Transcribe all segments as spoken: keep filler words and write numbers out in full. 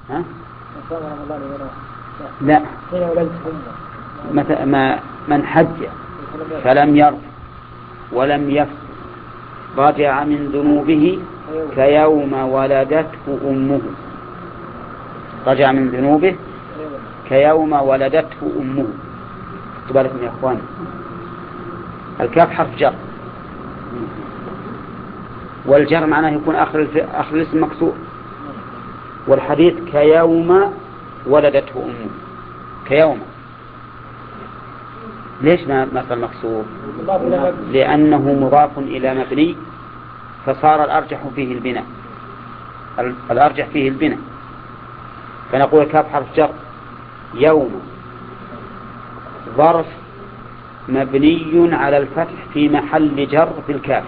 ها؟ لا، ما من حج فلم يرفث ولم يفسق رجع من ذنوبه كيوم ولدته أمه. رجع من ذنوبه كيوم ولدته أمه. تباركم يا أخوان، الكاف حرف جر، والجر معناه يكون آخر آخر الاسم مكسور، والحديث كيوم ولدته أمه. كيوم ليش ما صار مكسور؟ لأنه مضاف إلى مبني فصار الأرجح فيه البناء. الأرجح فيه البناء، فنقول كاف حرف جر يوم ظرف مبني على الفتح في محل جر في الكاف.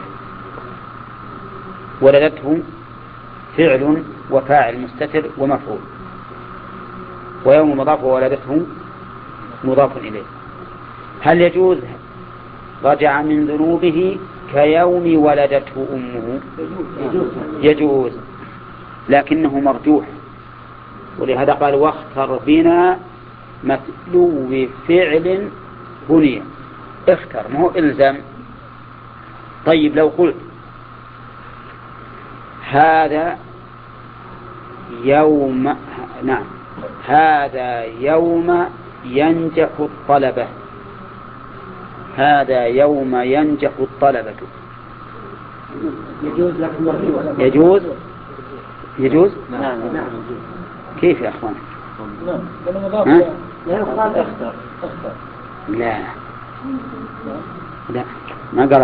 ولدته فعل وفاعل مستتر ومفعول، ويوم مضاف وولدته مضاف إليه. هل يجوز رجع من ذنوبه كيوم ولدته أمه؟ يجوز، لكنه مرجوح، ولهذا قال واختر بنا متلو فعل بني. اختر، ما هو إلزام. طيب لو قلت هذا يوم، نعم، هذا يوم ينجح الطلبة، هذا يوم ينجح الطلبة، يجوز لكن مرجوح. يجوز يجوز نعم. كيف يا أخوان؟ نعم. لا لا لا ما قال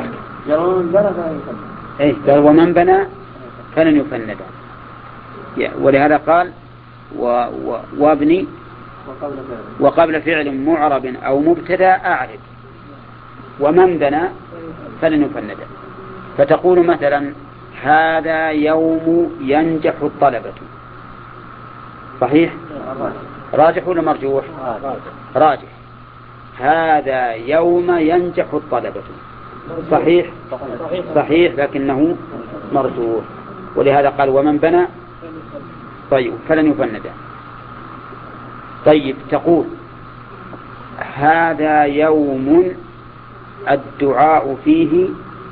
ايه، قال ومن بنى فلن يفند. ولهذا قال و و وابني وقبل فعل معرب أو مبتدا أعرب، ومن بنى فلن يفند. فتقول مثلا هذا يوم ينجح الطلبة، صحيح؟ راجح ولا مرجوح؟ راجح. هذا يوم ينجح الطلبة، صحيح؟ صحيح، لكنه مرجوح، ولهذا قال ومن بنى طيب فلن يفند. طيب تقول هذا يوم الدعاء فيه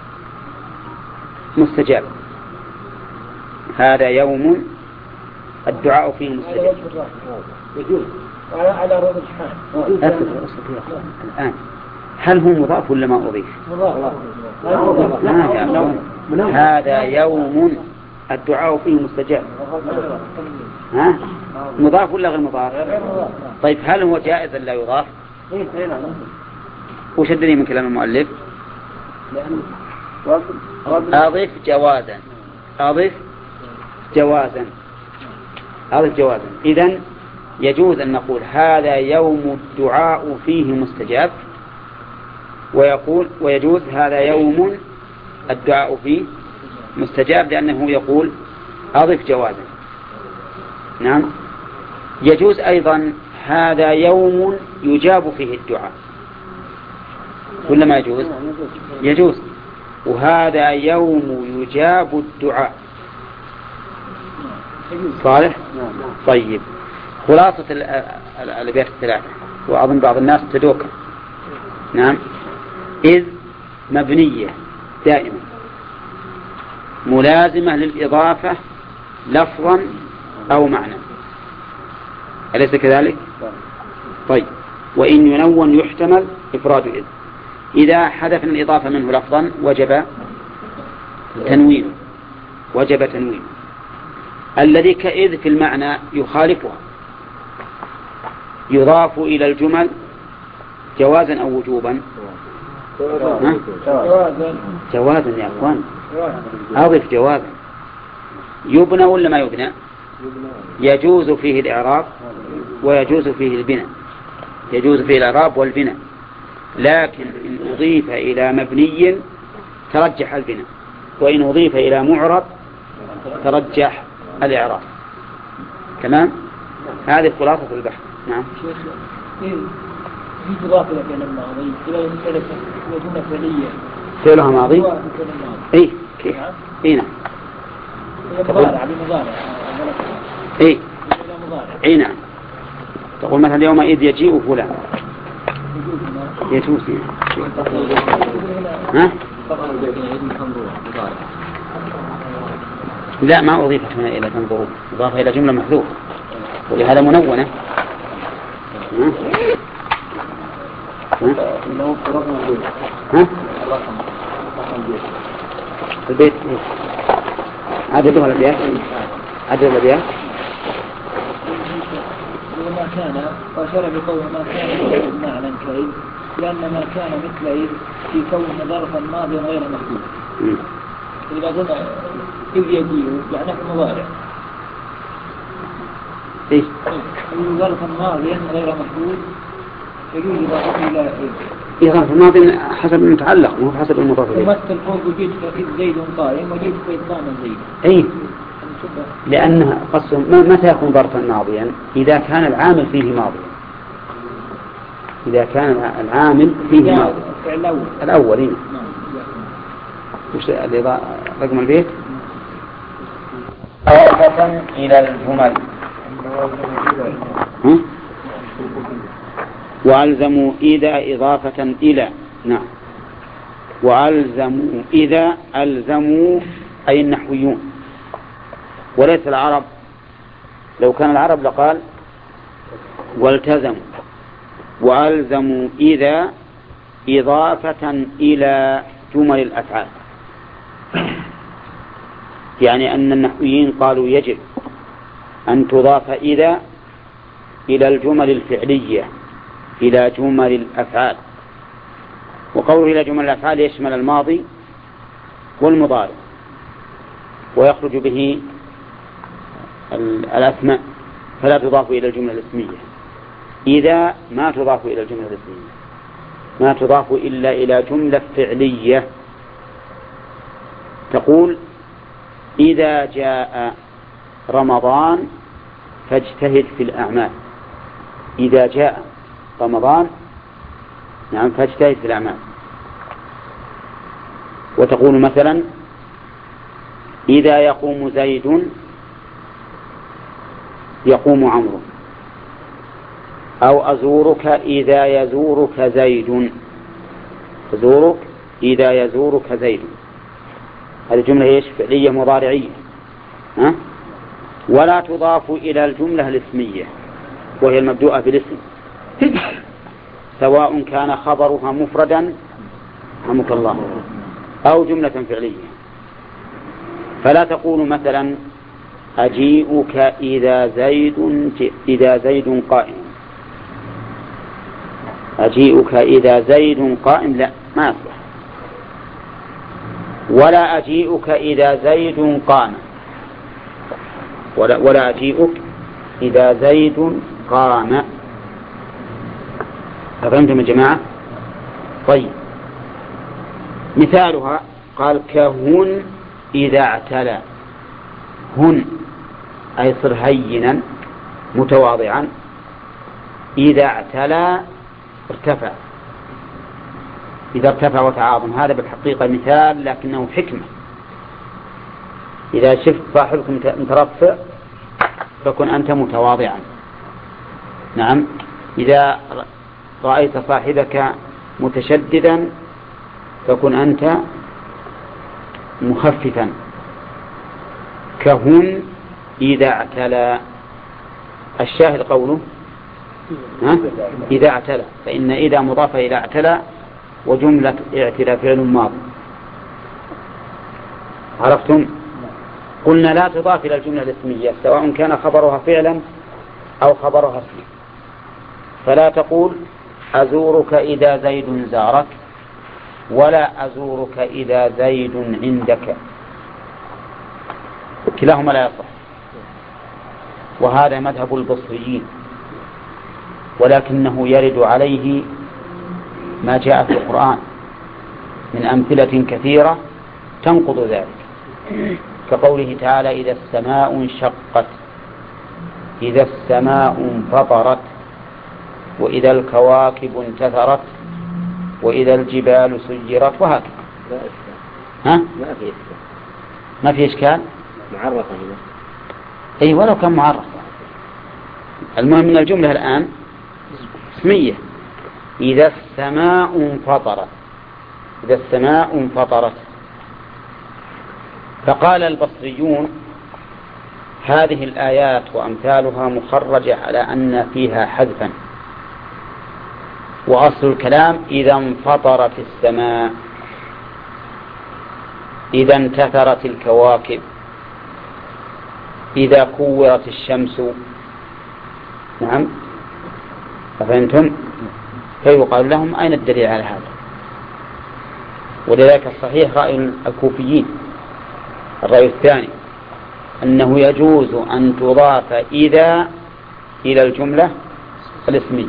مستجاب، هذا يوم الدعاء فيه مستجاب. يجوز على رؤوس الحال. الآن هل هو مضاف ولا ما أضيف؟ مضاف. هذا يوم الدعاء فيه مستجاب، ها؟ مضاف ولا غير مضاف؟ طيب هل هو جائز لا يضاف؟ وش الدليل من كلام المؤلف؟ أضف جوازا، أضف جوازا، أضف جوازا. إذن يجوز أن نقول هذا يوم الدعاء فيه مستجاب، ويقول ويجوز هذا يوم الدعاء فيه مستجاب، لأنه يقول أضف جوازا. نعم. يجوز أيضا هذا يوم يجاب فيه الدعاء، ولا ما يجوز؟ يجوز. وهذا يوم يجاب الدعاء، صالح؟ طيب خلاصة الأبيات الثلاثة، وأظن بعض الناس تدوك. نعم. إذ مبنية دائما ملازمة للإضافة لفظا أو معنى، أليس كذلك؟ طيب وإن ينون يحتمل إفراد إذ. إذا حدث الإضافة منه لفظا وجب تنوين، وجب تنوين. الذي كإذ في المعنى يخالفها، يضاف إلى الجمل جوازا أو وجوبا؟ جوازا يا أخوان، أضف جوازا. يبنى ولا ما يبنى؟ يجوز فيه الإعراب ويجوز فيه البناء، يجوز فيه الإعراب والبناء، لكن إن أضيف إلى مبني ترجح البناء، وإن أضيف إلى معرب ترجح الإعراب. تمام؟ هذه خلاصة البحث. نعم. في إضافة بين الماضي إلى جملة فعلية. فعلها ماضي؟ إيه كيف؟ إيه نعم. مضارع بمضارع. إيه. أي نعم. تقول مثلا يومئذ يجيء فلان يجوز. ها؟ لا ما أضيفت هنا إلى تنظرون، أضافها إلى جملة محذوفة ولهذا منونة. ها؟ ها؟ البيت عددها الأبيات عدد الأبيات وما كان وشرع بقول ما كان معنى كإذ لأن ما كان مثل إذ في كون ظرفا ماضيا غير محدود. إذا قلنا إذ يجيء يعني في مضارع إيش؟ ظرفا ماضيا غير محدود يجوز إضافته إلى إذ. إيه ظرف الماضي حسب المتعلق مو حسب المضاف إليه. يمثل فوق وجيت فإذ زيد قائم وجيت فإذ قام زيد. أي لأنها قصة متى يكون ظرفا ماضيا؟ إذا كان العامل فيه ماضيا. إذا كان العامل فيه ماضي الأول الأول إيه؟ وش رقم البيت؟ إضافة إلى الجمل وألزموا إذا إضافة إلى. نعم. وألزموا إذا ألزموا أي النحويون وليس العرب. لو كان العرب لقال والتزموا. وألزموا إذا إضافة إلى جمل الأفعال، يعني أن النحويين قالوا يجب أن تضاف إذا إلى الجمل الفعلية إلى جمل الأفعال. وقوله إلى جمل الأفعال يشمل الماضي والمضارع ويخرج به الأسماء، فلا تضاف إلى الجملة الاسمية. إذا ما تضاف إلى الجملة الاسمية، ما تضاف إلا إلى جملة فعلية. تقول إذا جاء رمضان فاجتهد في الأعمال. إذا جاء رمضان نعم فاجتهد في الأعمال. وتقول مثلا إذا يقوم زيد يقوم عمرو، أو أزورك إذا يزورك زيد، أزورك إذا يزورك زيد. هذه الجملة إيش؟ فعلية مضارعية. ها؟ ولا تضاف إلى الجملة الاسمية وهي المبدوءة بالاسم، سواء كان خبرها مفردا رحمك الله أو جملة فعلية. فلا تقول مثلا أجيئك إذا زيد إذا زيد قائم، أجيئك إذا زيد قائم، لا ما يصلح. ولا أجيئك إذا زيد قام، ولا, ولا أجيئك إذا زيد قام. فهمتم يا جماعة؟ طيب مثالها قال كهن إذا اعتلى. هن أي صر هينا متواضعا، إذا اعتلى ارتفع، إذا ارتفع وتعاظم. هذا بالحقيقة مثال لكنه حكمة. إذا شفت صاحبك مترفع فكن أنت متواضعا. نعم. إذا رأيت صاحبك متشددا فكن أنت مخففا. كهن إذا اعتلى. الشاهد قوله ها؟ إذا اعتلى، فإن إذا مضافة إلى اعتلى وجملة اعتلى فعل ماضي. عرفتم؟ قلنا لا تضاف إلى الجملة الاسمية سواء كان خبرها فعلا أو خبرها اسما. فلا تقول أزورك إذا زيد زارك، ولا أزورك إذا زيد عندك، كلاهما لا يصح. وهذا مذهب البصريين، ولكنه يرد عليه ما جاء في القرآن من أمثلة كثيرة تنقض ذلك، كقوله تعالى إذا السماء انشقت، إذا السماء انفطرت، وإذا الكواكب انتثرت، وإذا الجبال سيرت، وهكذا. ها؟ ما في إشكال. ما في إشكال؟ معرفة هنا. أي ولو كان معرف. المهم من الجملة الآن اسمية. إذا السماء انفطرت، إذا السماء انفطرت. فقال البصريون هذه الآيات وأمثالها مخرجة على أن فيها حذفا، وأصل الكلام إذا انفطرت السماء، إذا انتثرت الكواكب، إذا كورت الشمس. نعم، أفهمتم؟ فيقال لهم أين الدليل على هذا؟ ولذلك الصحيح رأي الكوفيين الرأي الثاني أنه يجوز أن تضاف إذا إلى الجملة الاسمية.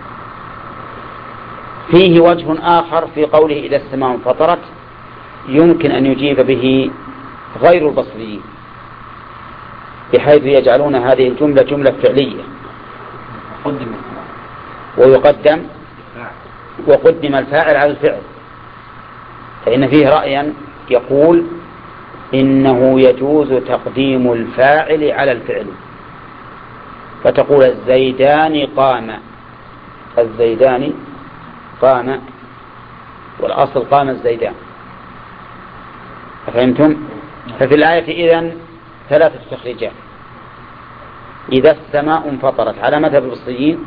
فيه وجه آخر في قوله إذا السماء انفطرت يمكن أن يجيب به غير البصريين، بحيث يجعلون هذه الجملة جملة فعلية ويقدم وقدم الفاعل على الفعل. فإن فيه رأيا يقول إنه يجوز تقديم الفاعل على الفعل، فتقول الزيدان قام، الزيدان قام، والأصل قام الزيدان. فهمتم؟ ففي الآية إذن ثلاثة تخريجات. إذا السماء انفطرت على مذهب البصريين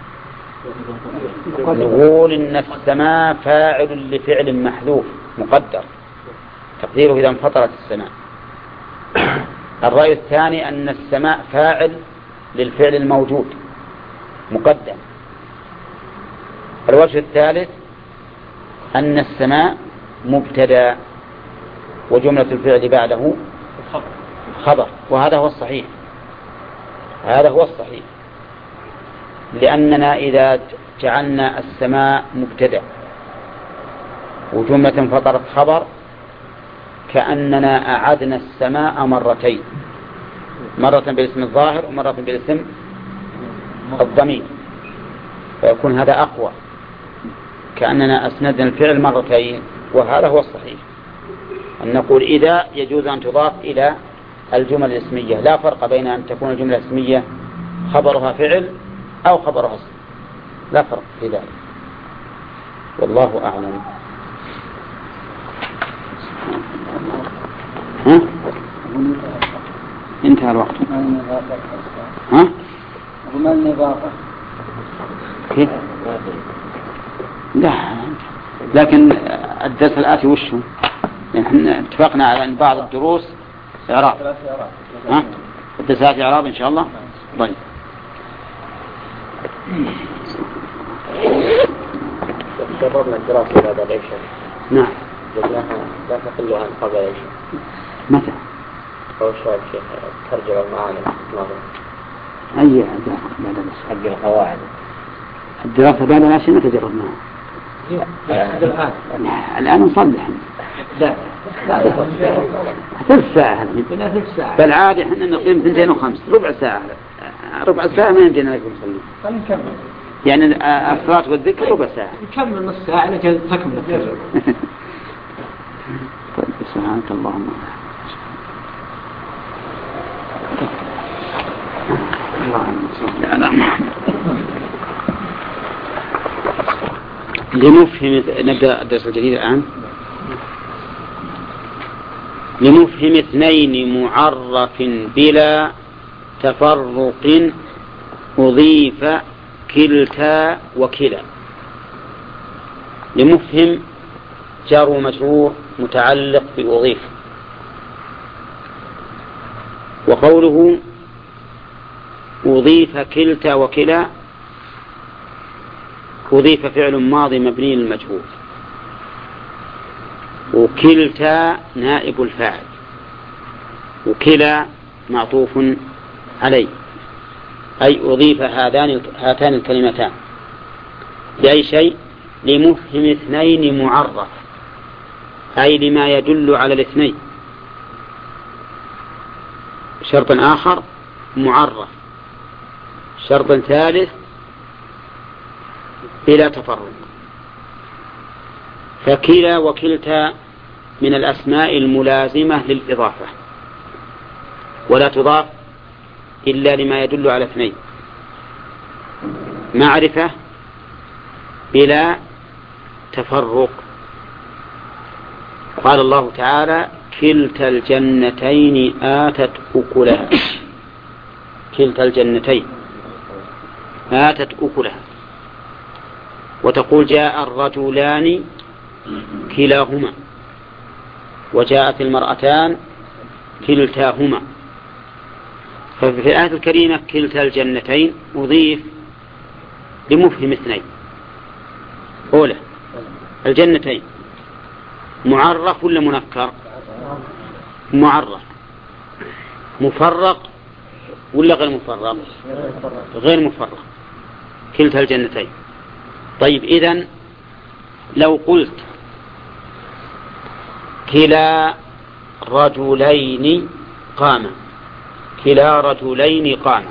نقول إن السماء فاعل لفعل محذوف مقدر، تقديره إذا انفطرت السماء. الرأي الثاني أن السماء فاعل للفعل الموجود مقدم. الوجه الثالث أن السماء مبتدأ وجملة الفعل بعده خبر، وهذا هو الصحيح، هذا هو الصحيح، لأننا إذا جعلنا السماء مبتدأ وجملة انفطرت خبر كأننا أعدنا السماء مرتين، مرة بالاسم الظاهر ومرة بالاسم الضمير، فيكون هذا أقوى، كأننا أسندنا الفعل مرتين. وهذا هو الصحيح، أن نقول إذا يجوز أن تضاف إلى الجمل الاسمية، لا فرق بين أن تكون الجملة الاسمية خبرها فعل أو خبرها اسم، لا فرق في ذلك، والله أعلم. ها؟ انتهى الوقت. ها؟ وما النظافة؟ كيف؟ لا، لكن الدرس الآتي وشه؟ يعني احنا اتفقنا على أن بعض الدروس إعراب. ها؟ الدرس الآتي إعراب إن شاء الله. طيب. جربنا الدراسة بعد العشاء. نعم. جبناها لا تقل عن قبل العشاء. متى؟ أول شيء شيخ ترجع المعاني نظر. أي بعد العشاء؟ حق القواعد. الدراسة بعد العشاء متى جربناها؟ الآن. الآن نصلح. لا. ثلث ساعة هذه. ثلث ساعة. بالعادة إحنا نقيم ثنتين وخمس، ربع ساعة. ربع ساعة ما يمكن أن يكون صلي. خلينا نكمل. يعني الصلاة والذكر ربع ساعة. نكمل نص ساعة لكن تكمل التجربة. طيب سبحانك اللهم. اللهم صل على محمد. لنفهم، نبدأ الدرس الجديد الآن. لنفهم اثنين معرف بلا تفرق أضيف كلتا وكلا. لمفهم جار ومجرور متعلق بأضيف. وقوله أضيف كلتا وكلا، أضيف فعل ماضي مبني للمجهول، وكلتا نائب الفاعل، وكلا معطوف عليه، أي أضيف هذان هاتان الكلمتان لأي شيء؟ لمفهم اثنين معرف، أي لما يدل على الاثنين. شرط آخر معرف، شرط ثالث بلا تفرق. فكلا وكلتا من الأسماء الملازمة للإضافة، ولا تضاف إلا لما يدل على اثنين. معرفة بلا تفرق. قال الله تعالى كلتا الجنتين آتت أكلها، كلتا الجنتين آتت أكلها. وتقول جاء الرجلان كلاهما، وجاءت المرأتان كلتاهما. ففي الآية الكريمة كلتا الجنتين أضيف لمفهم اثنين. أولى الجنتين معرف ولا منكر؟ معرف. مفرق ولا غير مفرق؟ غير مفرق. كلتا الجنتين. طيب إذن لو قلت كلا رجلين قام، كلا رجلين قام،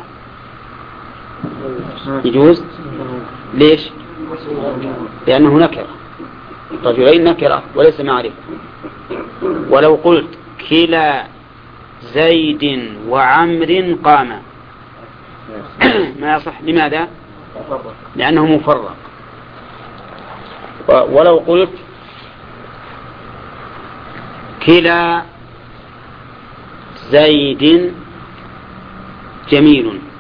يجوز؟ ليش؟ لأنه نكرة، رجلين نكرة وليس معرفة. ولو قلت كلا زيد وعمر قام ما يصح. لماذا؟ لأنه مفرق. ولو قلت كلا زيد جميل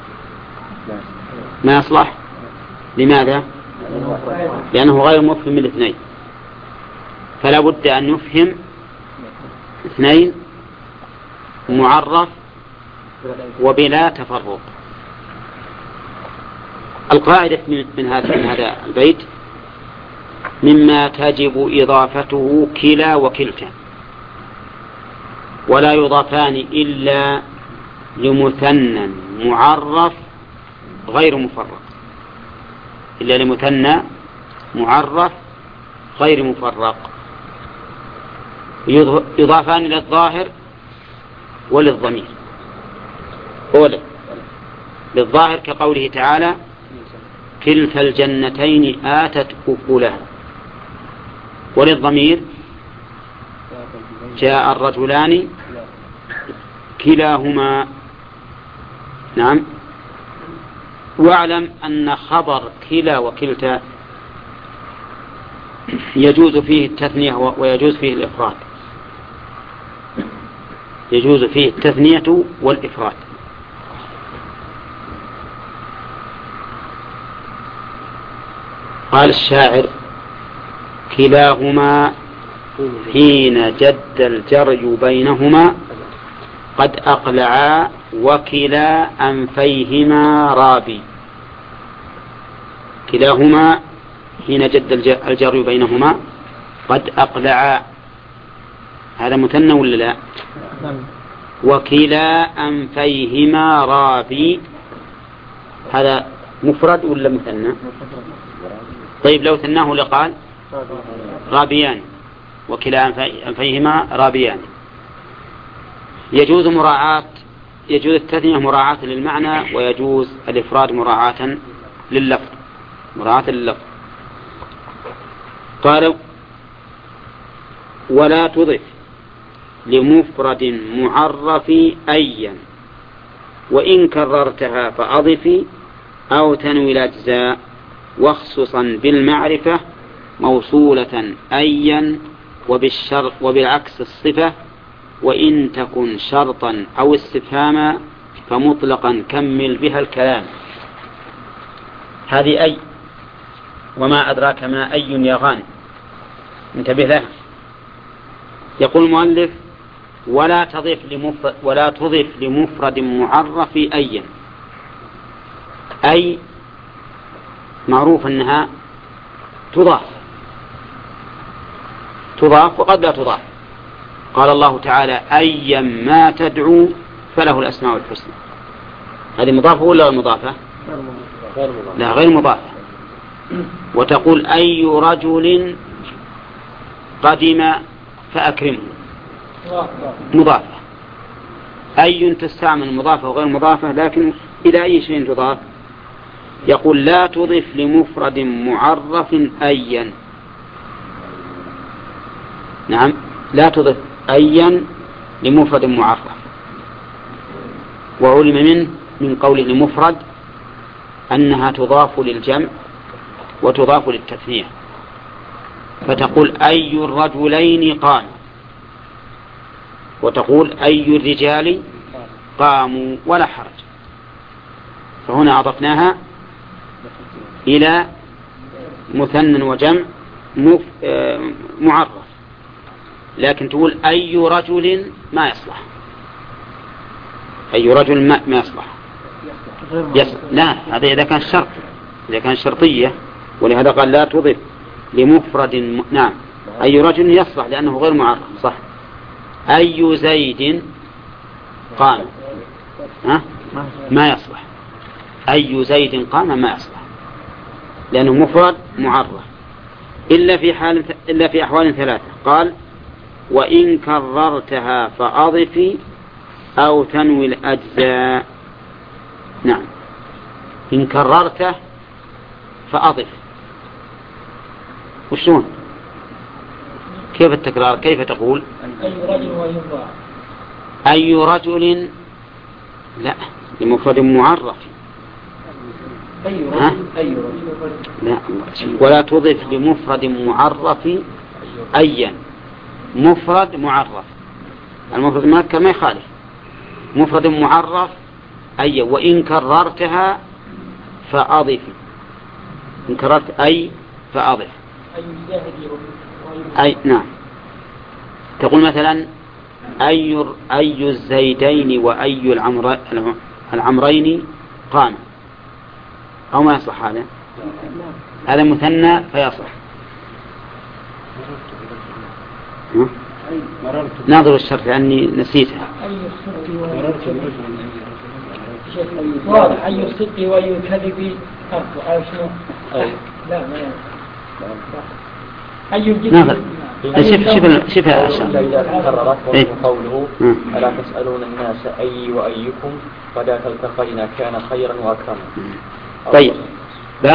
ما يصلح. لماذا؟ لأنه غير مفهم الاثنين، فلا بد أن يفهم اثنين معرف وبلا تفرق. القاعدة من هذا من هذا البيت مما تجب إضافته كلا وكلتا، ولا يضافان إلا لمثنى معرف غير مفرق، إلا لمثنى معرف غير مفرق. يضافان للظاهر وللضمير. أولا للظاهر كقوله تعالى كلتا الجنتين آتت أكلها، وللضمير جاء الرجلان كلاهما. نعم. واعلم أن خبر كلا وكلتا يجوز فيه التثنية ويجوز فيه الإفراد، يجوز فيه التثنية والإفراد. قال الشاعر كلاهما حين جد الجري بينهما قد أقلعا وكلا أنفيهما رابي. كلاهما حين جد الجري بينهما قد أقلعا، هذا مثنى ولا لا؟ وكلا أنفيهما رابي، هذا مفرد ولا مثنى؟ طيب لو ثناه لقال رابيان، وكلا أنفيهما رابيان. يجوز مراعاة، يجوز التثنية مراعاة للمعنى، ويجوز الإفراد مراعاة لللفظ، مراعاة لللفظ. قالوا ولا تضف لمفرد معرف أيا وإن كررتها فأضفي أو تنوي الأجزاء واخصصا بالمعرفة موصولة أيا وبالشرط وبالعكس الصفة وإن تكن شرطا أو استفهاما فمطلقا كمل بها الكلام. هذه أي، وما أدراك ما أي يا غانم، انتبه لها. يقول المؤلف ولا تضف لمفرد ولا تضف لمفرد معرف أيا. أي معروف أنها تضاف تضاف وقد لا تضاف. قال الله تعالى أيا ما تدعو فله الأسماء الحسنى. هذه مضافة ولا غير مضافة؟ لا غير مضافة. وتقول أي رجل قدم فأكرمه، مضافة. أي تستعمل مضافة وغير مضافة، لكن إلى أي شيء تضاف؟ يقول لا تضف لمفرد معرف أيا. نعم، لا تضف أيا لمفرد معرف. وعلم منه من قوله لمفرد أنها تضاف للجمع وتضاف للتثنية، فتقول أي الرجلين قام، وتقول أي الرجال قاموا، ولا حرج. فهنا أضفناها إلى مثنى وجمع معرف، لكن تقول أي رجل ما يصلح، أي رجل ما, ما يصلح يصلح. لا، هذا إذا كان شرط، إذا كان شرطية، ولهذا قال لا تضف لمفرد م... نعم أي رجل يصلح لأنه غير معرف، صح. أي زيد قام ها؟ ما يصلح، أي زيد قام ما يصلح لأنه مفرد معرف، إلا في حال إلا في أحوال ثلاثة. قال وإن كررتها فأضف أو تنوي الأجزاء. نعم، إن كررته فأضف. وشون كيف التكرار؟ كيف تقول أي رجل ويضاع؟ أي رجل لا، لمفرد معرف. أي رجل أي رجل لا، ولا تضف لمفرد معرف أيا. مفرد معرف، المفرد المذكر ما يخالف، مفرد معرف أي. وإن كررتها فأضف، إن كررت أي فأضف أي. نعم، تقول مثلا أي أي الزيدين وأي العمر العمرين قام، أو ما يصح هذا؟ هذا مثنى فيصح. ناظر الشرط لأني نسيتها. واضح أي الصدق وأي الكذب أو شنو؟ لا ما أي ناظر شوف شوف شوف إذا كررت قوله ألا تسألون الناس أي وأيكم فذاك التقينا كان خيرا وأكرما. طيب بس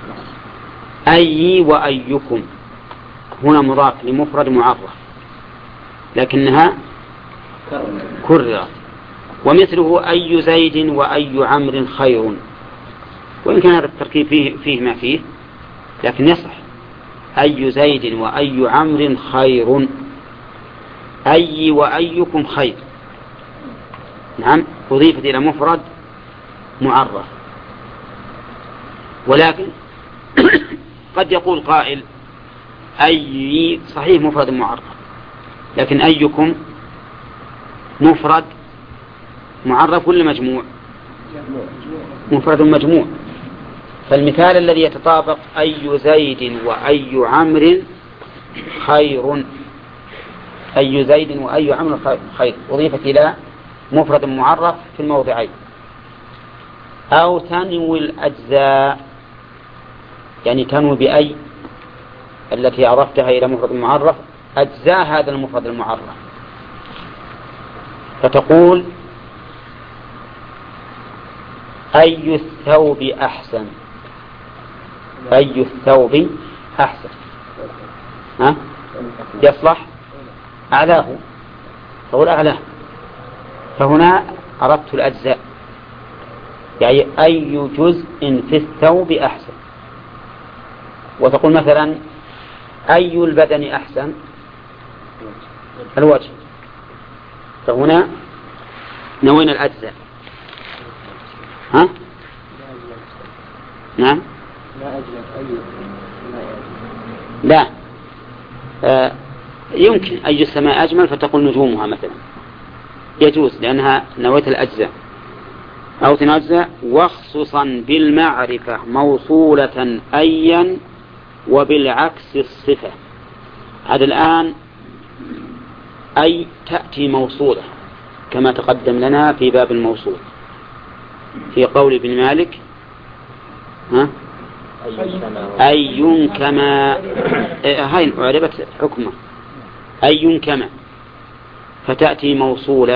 أي وأيكم هنا مضاف لمفرد معرف لكنها كررت، ومثله أي زيد وأي عمرو خير، وإن كان هذا التركيب فيه, فيه ما فيه لكن يصح. أي زيد وأي عمرو خير، أي وأيكم خير. نعم، أضيفت إلى مفرد معرف. ولكن قد يقول قائل أي صحيح مفرد معرف، لكن أيكم مفرد معرف ولا مجموع؟ مفرد مجموع. فالمثال الذي يتطابق أي زيد وأي عمرو خير، أي زيد وأي عمرو خير أضيفت إلى مفرد معرف في الموضعين. أو تنوي الأجزاء، يعني تنوي بأي التي أضفتها إلى مفرد معرف أجزاء هذا المفرد المعرف، فتقول أي الثوب أحسن، أي الثوب أحسن، ها؟ يصلح أعلاه، تقول أعلاه. فهنا أردت الأجزاء، يعني أي جزء في الثوب أحسن. وتقول مثلا أي البدن أحسن، الوجه. فهنا نوينا الأجزاء. ها؟ نعم. لا، آه يمكن أي السماء أجمل فتقول نجومها مثلا، يجوز لأنها نويت الأجزاء. أو تنجزء وخصوصا بالمعرفة موصولة أيا وبالعكس الصفة. هذا الآن أي تأتي موصولة كما تقدم لنا في باب الموصول في قول ابن مالك ها؟ أي كما هاي أعربت حكمه أي كما، فتأتي موصولة.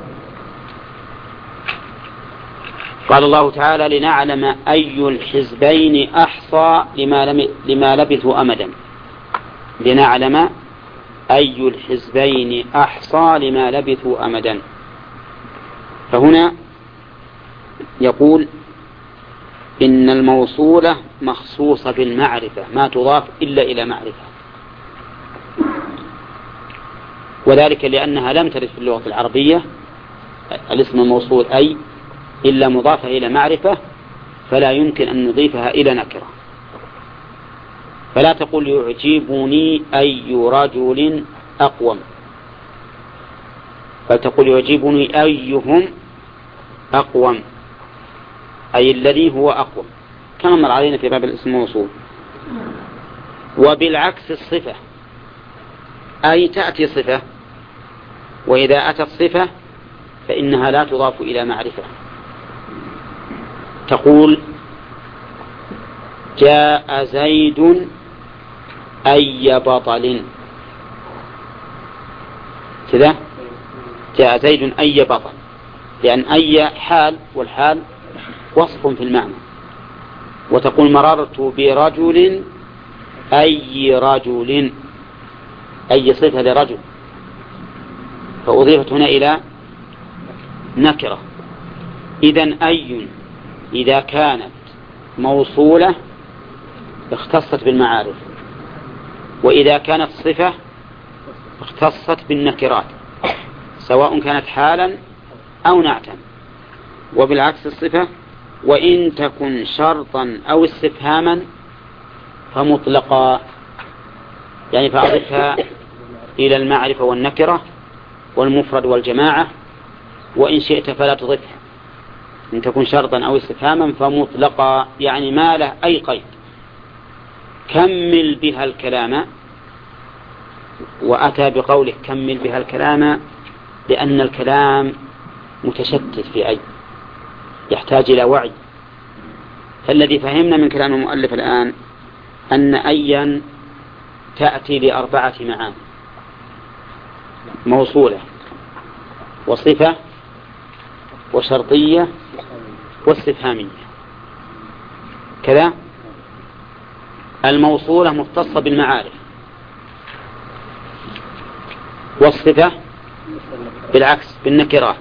قال الله تعالى لنعلم أي الحزبين أحصى لما, لم لما لبثوا أمدا، لنعلم أي الحزبين أحصى لما لبثوا أمدا. فهنا يقول إن الموصولة مخصوصة بالمعرفة ما تضاف إلا إلى معرفة، وذلك لأنها لم ترد في اللغة العربية الاسم الموصول أي إلا مضافة إلى معرفة، فلا يمكن أن نضيفها إلى نكرة. فلا تقول يعجبني أي رجل أقوم، بل تقول يعجبني أيهم أقوم، أي الذي هو أقوم، كما مر علينا في باب الاسم الموصول. وبالعكس الصفة، أي تأتي صفة، وإذا أتت صفة فإنها لا تضاف إلى معرفة. تقول جاء زيد أي بطل، كذا جاء زيد أي بطل، لأن أي حال، والحال وصف في المعنى. وتقول مررت برجل أي رجل، أي صفة لرجل، فأضيفت هنا إلى نكرة. إذن أي إذا كانت موصولة اختصت بالمعارف، وإذا كانت صفة اختصت بالنكرات، سواء كانت حالا أو نعتا. وبالعكس الصفة، وإن تكن شرطا أو استفهاما فمطلقا، يعني فأضفها إلى المعرفة والنكرة والمفرد والجماعة، وإن شئت فلا تضفها. إن تكن شرطا أو استفهاما فمطلقا، يعني ما له أي قيد. كمل بها الكلام، وأتى بقوله كمل بها الكلام لأن الكلام متشتت في أي، يحتاج إلى وعي. فالذي فهمنا من كلام المؤلف الآن أن أيا تأتي لأربعة معاني: موصولة، وصفة، وشرطية، واستفهامية. كذا الموصولة مختصة بالمعارف، والصفة بالعكس بالنكرات،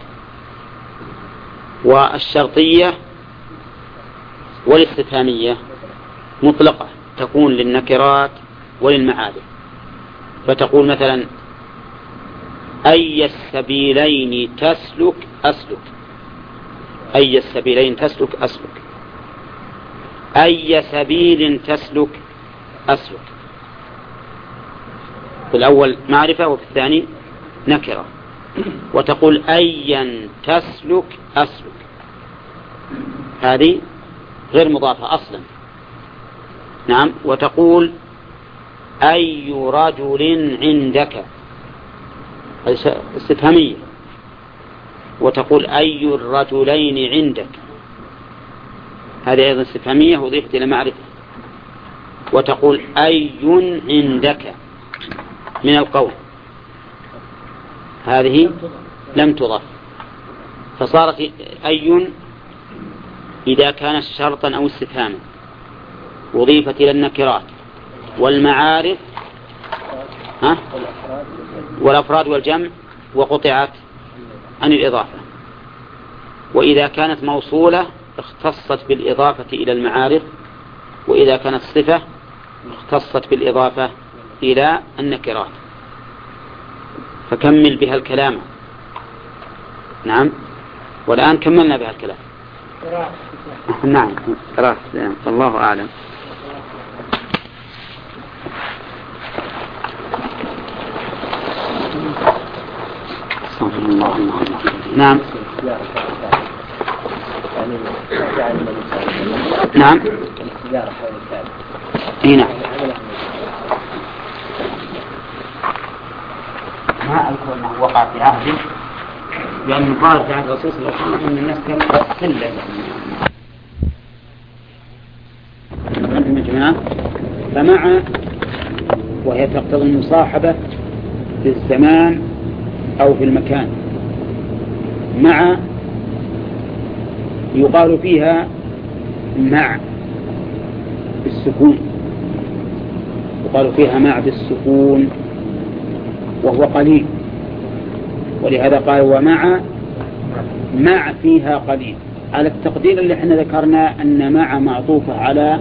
والشرطية والاستفهامية مطلقة تكون للنكرات وللمعارف. فتقول مثلا أي السبيلين تسلك أسلك، أي السبيلين تسلك أسلك، أي سبيل تسلك أسلك. في الأول معرفة وفي الثاني نكرة. وتقول أيا تسلك أسلك، هذه غير مضافة أصلا. نعم. وتقول أي رجل عندك، هذه استفهامية. وتقول أي الرجلين عندك، هذه أيضا استفهامية وضيفت إلى معرفة. وتقول أي عندك من القول، هذه لم تضاف، فصارت أي إذا كانت شرطا أو استفهاما وضيفت إلى النكرات والمعارف ها والأفراد والجمع وقطعت عن الإضافة. وإذا كانت موصولة اختصت بالإضافة إلى المعارف، وإذا كانت صفة اختصت بالإضافة إلى النكرات. فكمل بها الكلام. نعم. والآن كملنا بها الكلام. نعم. قراءة. الله أعلم. نعم. نعم. هنا ما أذكر أنه وقع في عهده، لأن قال في عهد الرسول صلى الله عليه وسلم أن الناس كانوا قلة. أنتم يا جماعة، فمع وهي تقتضي المصاحبة في الزمان أو في المكان. مع يقال فيها مع بالسكون، يقال فيها مع بالسكون وهو قليل، ولهذا قال ومع مع فيها قليل. على التقدير اللي احنا ذكرنا أن مع معطوفة على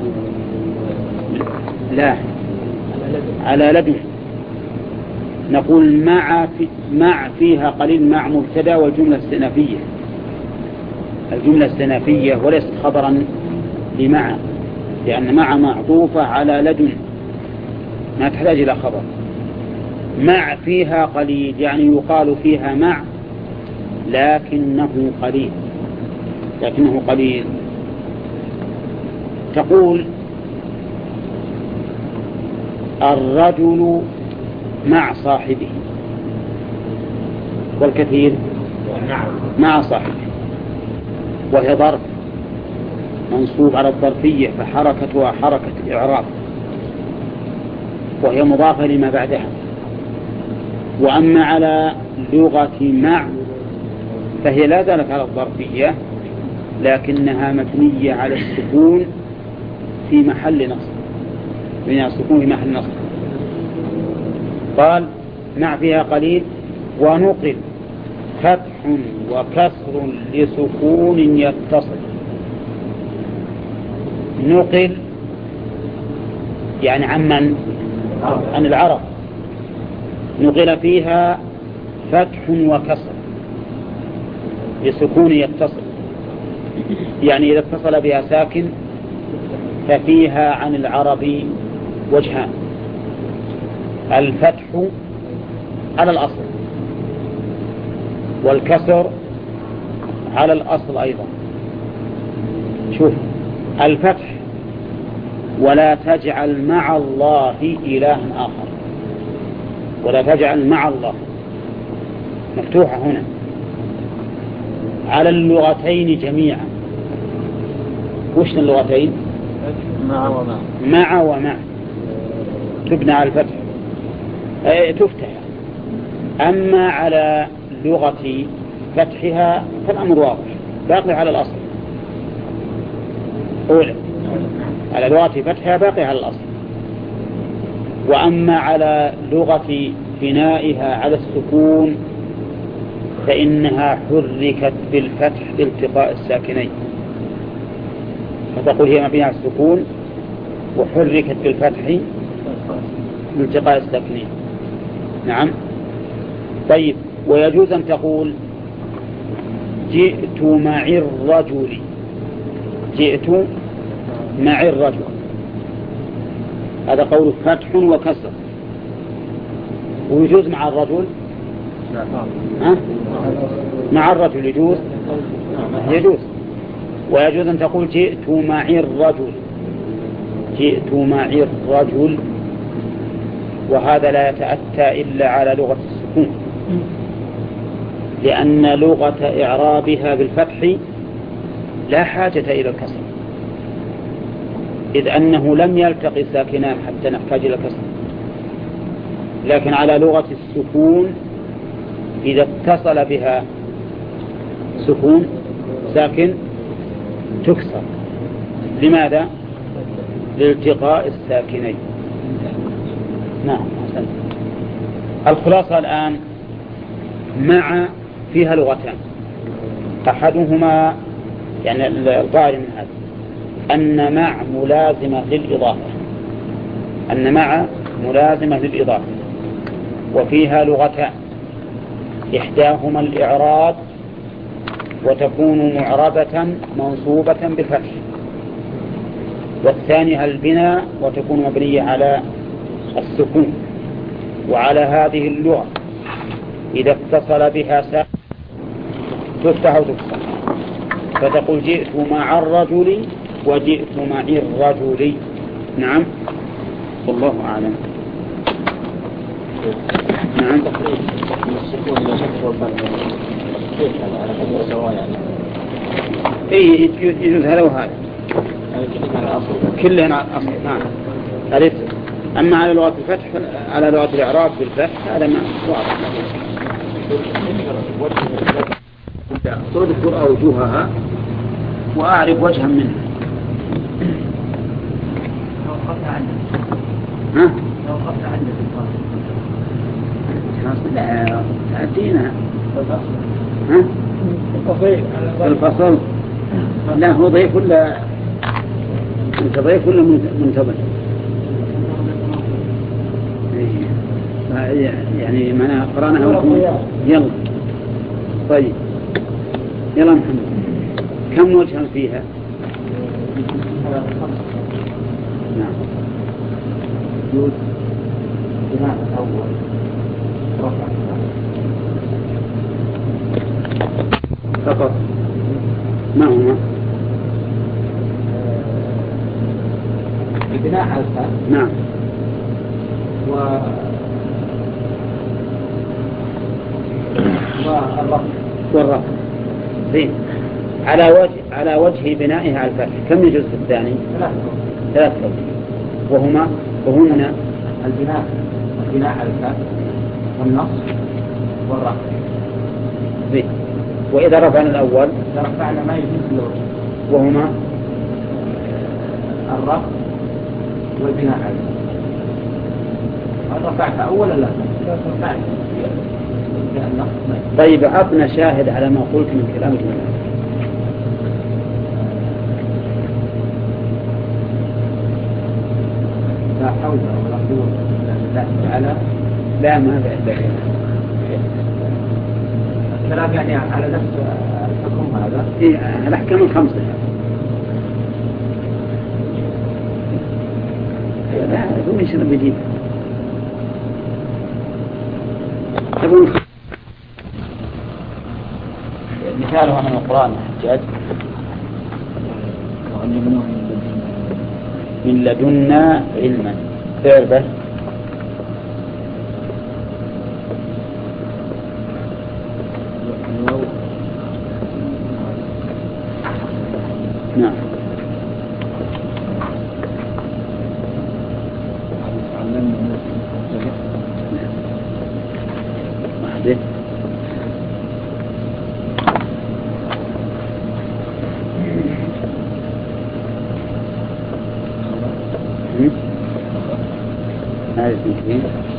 لا على لدن، نقول مع في مع فيها قليل مع مبتدا والجملة استئنافية، الجملة استئنافية وليست خبرا لمع، لأن مع معطوفة على لدن ما تحتاج إلى خبر. مع فيها قليل يعني يقال فيها مع لكنه قليل، لكنه قليل. تقول الرجل مع صاحبه، والكثير مع صاحبه، وهي ظرف منصوب على الظرفية فحركتها حركة الإعراب، وهي مضافة لما بعدها. وأما على لغة مع فهي لا زالت على الظرفية لكنها مبنية على السكون في محل نصب، من السكون في محل نصب. قال مع فيها قليل ونقل فتح وكسر لسكون يتصل. نقل يعني عمن عن العرب، نقل فيها فتح وكسر لسكون يتصل، يعني إذا اتصل بها ساكن ففيها عن العرب وجهان: الفتح على الأصل والكسر على الأصل أيضا. شوف الفتح ولا تجعل مع الله إلها آخر، ولا تجعل مع الله مفتوحة هنا على اللغتين جميعا. وش اللغتين؟ مع ومع. مع ومع تبنى على الفتح، أي تفتح. أما على لغة فتحها فالأمر واضح، باقي على الأصل. أولا على لغة فتحها باقي على الأصل. وأما على لغة بنائها على السكون فإنها حركت بالفتح لالتقاء الساكنين، فتقول هي مبنية على السكون وحركت بالفتح لالتقاء الساكنين. نعم. طيب، ويجوز أن تقول جئت مع الرجل، جئت مع الرجل، هذا قول فتح وكسر. ويجوز مع الرجل، ها؟ مع الرجل يجوز، يجوز. ويجوز أن تقول جئت مع الرجل، جئت مع الرجل، وهذا لا يتأتى إلا على لغة السكون، لأن لغة إعرابها بالفتح لا حاجة إلى الكسر، إذ أنه لم يلتقي ساكنان حتى نحتاج إلى الكسر. لكن على لغة السكون إذا اتصل بها سكون ساكن تكسر. لماذا؟ لالتقاء الساكنين. نعم. أحسنت. الخلاصة الآن مع فيها لغتان، أحدهما يعني الظاهر من هذا أن مع ملازمة للإضافة، أن مع ملازمة للإضافة، وفيها لغتان: إحداهما الإعراب وتكون معربة منصوبة بالفتح، والثانية البناء وتكون مبنية على السكون. وعلى هذه اللغة إذا اتصل بها ساكن تفتح وتكسر، فتقول جئت مع الرجل وجئت مع الرجل. نعم. والله أعلم. نعم. اي يجوز هذا وهذا كلهن على الأصل. نعم. ثالث. أما على لغة الفتح على لغة الإعراب بالفتح هذا ما واضح. تذكر أوجهها وأعرف وجها منها. لو قطع عنك ها؟ لو قطع عنك لا تأتينا. ها؟ الفصل لا هو ضيف ولا أنت ضيف ولا منتظر؟ يعني معناها قرأناها. يلا طيب يلا محمد، كم وجها فيها؟ نعم. يوجد بناء الأول رفع فقط. ما هما؟ البناء على الفاء. نعم. و والرفع والرفع. زين. على وجه على وجه بنائها على الفتح كم يجوز في الثاني؟ ثلاث وجه. وهما وهن البناء البناء على الفاء والنصب والرفع. زين. وإذا رفعنا الأول رفعنا ما يجوز الوجه وهما الرفع والبناء عليه. رفعت أولا لا رفعت. طيب أعطنا شاهد على ما قلت من كلامك. لا حول ولا قوة إلا بالله تعالى. لا ما بعد الكلام يعني على نفس الحكم هذا. إيه الأحكام الخمسة. لا هو إيش اللي بيجيب؟ تقول مثاله من القرآن حجاج من لدنا علما فعل بس. نعم. واحدة. هذه اثنين.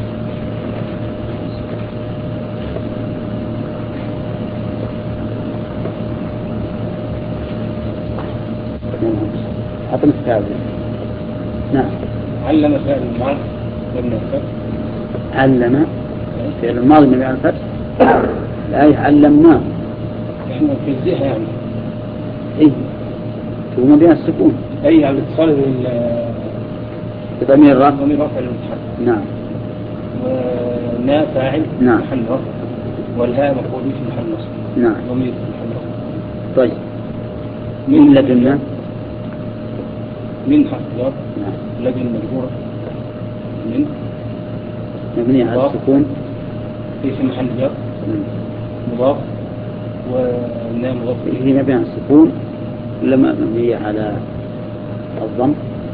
أعطنا الثالث. نعم. علم فعل الماضي مبني على الفتح. علم فعل الماضي مبني على الفتح. الآية علمناه. يعني في الزيها يعني. إيه. هو مبني على السكون. أي على الاتصال بضمير الرفع. ضمير رفع المتحرك. نعم. والناء فاعل. نعم. محل رفع. والهاء مفعول به في محل نصب. نعم. ضمير في محل نصب. طيب. من لدنا. من حرف جر. نعم. لدن مجرورة. من مبني على السكون. في محل جر. مضاف. والناء مضاف هي مبني على السكون ولا مبنية على الضم؟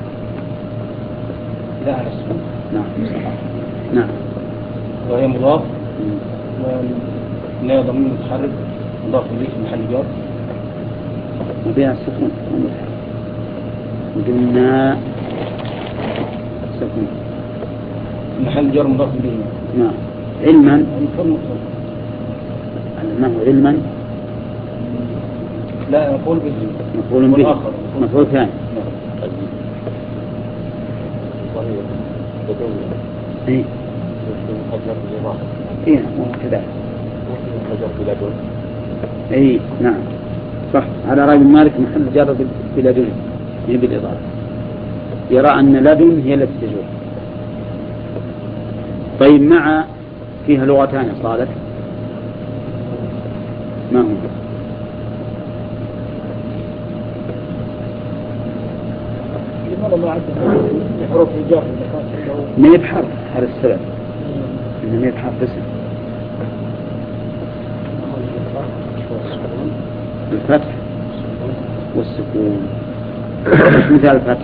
لا على السكون. نعم. نعم. وهي مضاف. والناء ضمير متحرك مضاف إليه في محل جر. مبني على السكون. قلنا سكون. محل جر مضاف إليه. نعم. علما. علمناه علما. لا نقول به. مفعول به. مفعول ثاني. اي اي كذا. اي نعم صح. على رأي مالك محل جر بلدن هي بالإضافة. يرى أن لدن هي التي تجوز. طيب مع فيها لغتان صالح ما هم؟ ما يبحر هذا السبب إنه ما يبحر باسم الفتح والسكون. مثال الفتح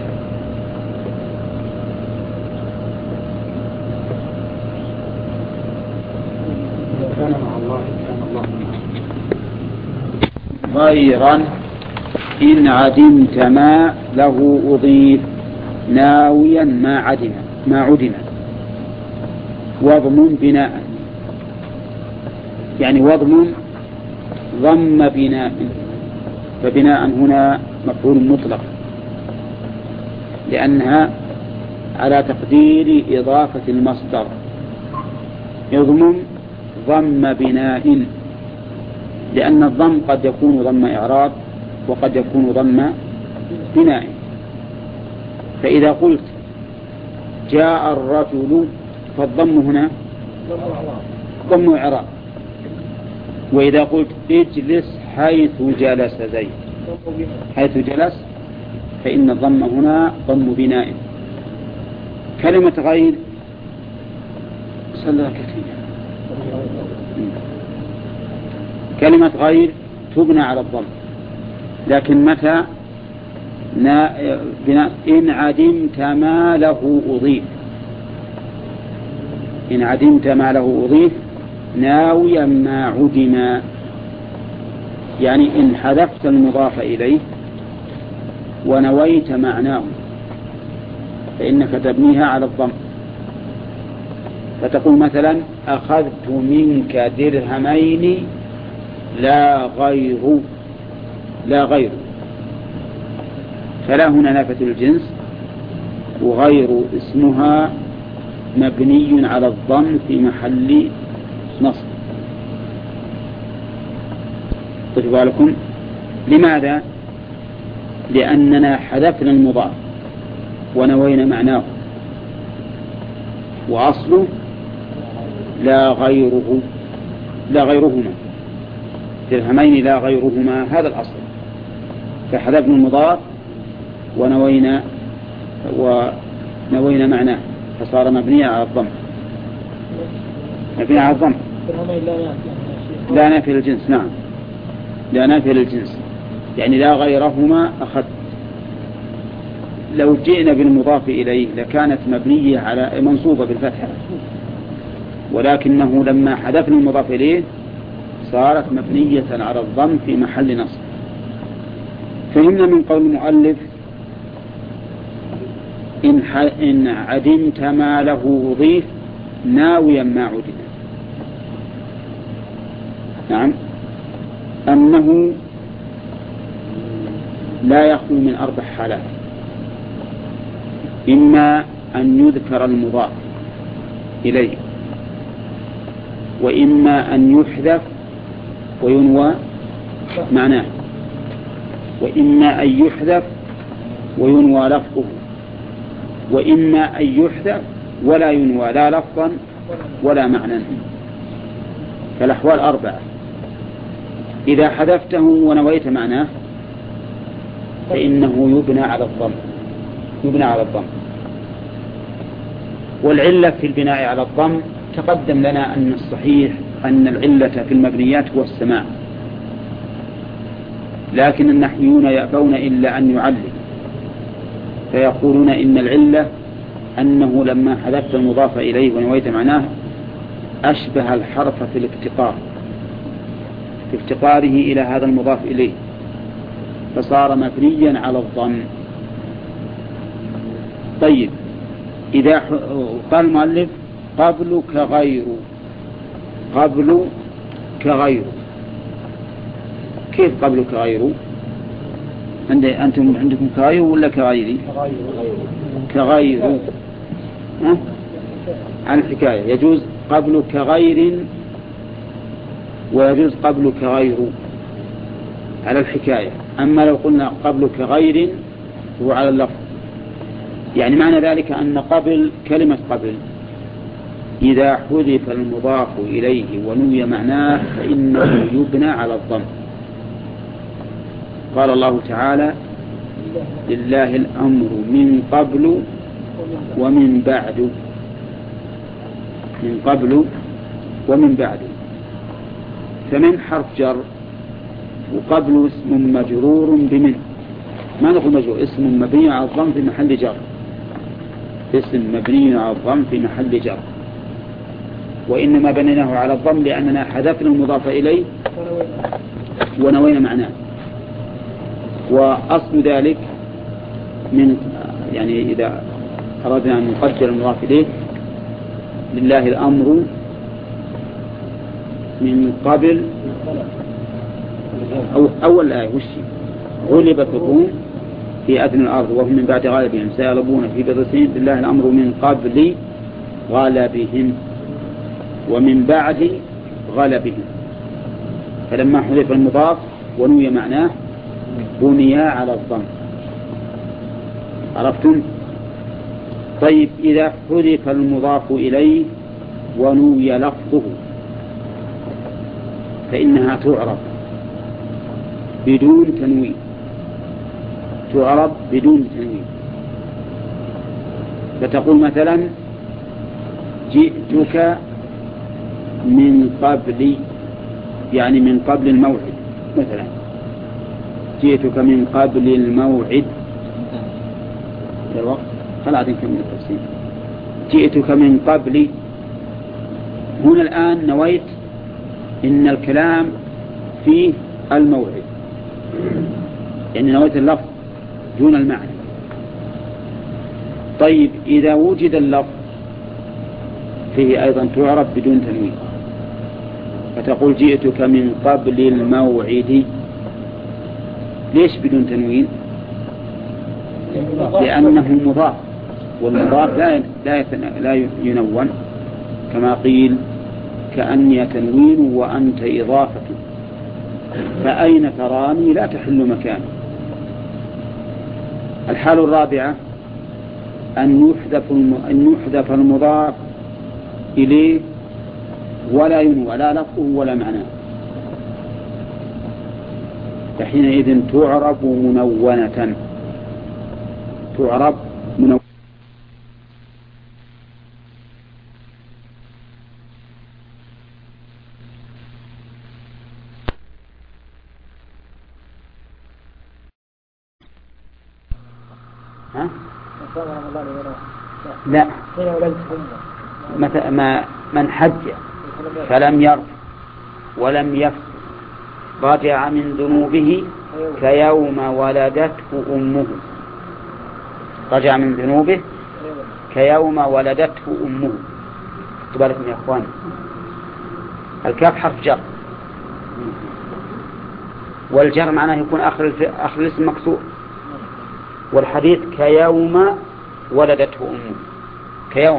كان مع الله كان الله معه. غيرا إن عدمت ما له أضيف ناويا ما عدم ما عدم واضمن بناء يعني واضمن ضم بناء فبناء هنا مفعول مطلق لأنها على تقدير إضافة المصدر يضمن ضم بناء، لأن الضم قد يكون ضم إعراب وقد يكون ضم بناء. فإذا قلت جاء الرجل فالضم هنا ضم إعراب، وإذا قلت اجلس حيث جلس زيد حيث جلس فإن الضم هنا ضم بناء. كلمة غير صلى كثيرا كلمة غير تبنى على الضم، لكن متى إن عدمت ما له أضيف إن عدمت ما له أضيف ناويا ما عدم، يعني إن حذفت المضاف إليه ونويت معناه فإنك تبنيها على الضم. فتقول مثلا أخذت منك درهمين لا غير لا غير، فلا هنا نافة الجنس، وغير اسمها مبني على الضم في محل نصب. طيب بالكم لماذا؟ لأننا حذفنا المضاف ونوينا معناه، وأصله لا غيره لا غيرهما درهمين لا غيرهما، هذا الأصل. فحذفنا المضاف ونوينا ونوينا معناه فصار مبنيا على الضم مبنيا على الضم لا نافي للجنس. نعم لا نافي للجنس، يعني لا غيرهما أخذت. لو جئنا بالمضاف إليه لكانت مبنية على منصوبة بالفتحة، ولكنه لما حذفنا المضاف إليه صارت مبنية على الضم في محل نصب. فهمنا من قول المؤلف إن, إن عدمت ما له أضيف ناويا ما عدم، نعم أنه لا يخلو من أربع حالات: إما أن يذكر المضاف إليه، وإما أن يحذف وينوى معناه، وإما أن يحذف وينوى لفظه، وإما أن يحذف ولا ينوى لا لفظا ولا معنى. فالأحوال أربعة. إذا حذفته ونويت معناه فإنه يبنى على الضم يبنى على الضم. والعلة في البناء على الضم تقدم لنا أن الصحيح أن العلة في المبنيات هو السماع، لكن النحويون يأبون إلا أن يعلل، فيقولون إن العلة أنه لما حذفت المضاف إليه ونويت معناه أشبه الحرف في الافتقار في افتقاره إلى هذا المضاف إليه فصار مبنيا على الضم. طيب إذا قال المؤلف قبل كغير قبل كغير كيف قبل كغير؟ أنتم عندكم كغير ولا كغيري؟ كغير ها؟ عن الحكاية يجوز قبل كغير ويجوز قبل كغير على الحكاية. أما لو قلنا قبل كغير هو على اللفظ، يعني معنى ذلك أن قبل كلمة قبل إذا حذف المضاف إليه ونوي معناه فإنه يبنى على الضم. قال الله تعالى لله الأمر من قبل ومن بعد من قبل ومن بعد. فمن حرف جر وقبل اسم مجرور بمن، ما نقول مجرور، اسم مبني على الضم في محل جر اسم مبني على الضم في محل جر. وإنما بنيناه على الضم لأننا حذفنا المضاف إليه ونوينا معناه. وأصل ذلك من يعني إذا أردنا أن نقدر المضاف إليه لله الأمر من قبل أو أول آية وش غلبت الروم في أدنى الأرض وهم من بعد غلبهم سيغلبون في بضع سنين لله الأمر من قبل غلبهم ومن بعد غلبهم. فلما حذف المضاف ونوي معناه بني على الضم. عرفتم؟ طيب إذا حذف المضاف إليه ونوي لفظه فإنها تعرب بدون تنوين، تعرب بدون تنوين. فتقول مثلا جئتك من قبل، يعني من قبل الموعد، مثلا جئتك من قبل الموعد الوقت خلاص نكمل التفسير. جئتك من قبل، هنا الآن نويت إن الكلام فيه الموعد، يعني نويت اللفظ دون المعنى. طيب إذا وجد اللفظ فيه أيضا تعرف بدون تنوين، فتقول جئتك من قبل الموعد. ليش بدون تنوين؟ لأنه مضاف، والمضاف لا لا ينون كما قيل كأني تنوين وأنت إضافة، فأين تراني لا تحل مكاني. الحال الرابعة أن يحذف أن يحذف المضاف إليه ولا ينوى لا لفظه ولا معناه، فحينئذ تعرب منونة، تعرب منونة. ها؟ لا، مثل ما من حج فلم يرف ولم يفسق رجع من ذنوبه كيوم ولدته أمه. رجع من ذنوبه كيوم ولدته أمه. تباركم يا أخوان، الكاف حرف جر، والجر معناه يكون آخر آخر الاسم مكسور، والحديث كيوم ولدته أمه. كيوم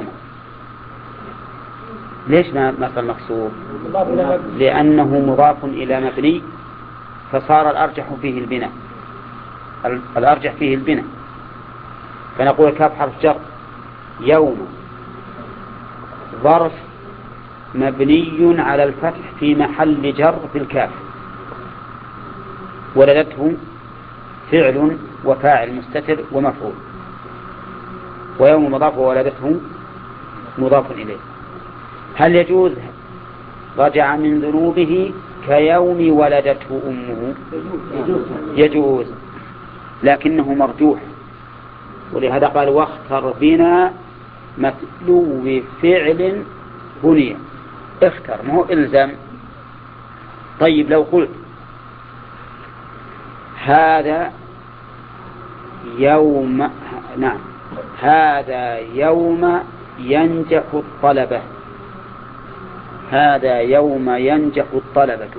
ليش ما صار مكسور؟ لأنه مضاف إلى مبني فصار الأرجح فيه البناء، الأرجح فيه البناء، فنقول كاف حرف جر يوم ظرف مبني على الفتح في محل جر في الكاف، ولدته فعل وفاعل مستتر ومفعول، ويوم مضاف وولدته مضاف إليه. هل يجوز رجع من ذنوبه كيوم ولدته أمه؟ يجوز، لكنه مرجوح، ولهذا قال واختر بنا متلو فعل بني. اختر ما هو إلزام. طيب لو قلت هذا يوم، نعم هذا يوم ينجح الطلبة، هذا يوم ينجح الطلبة،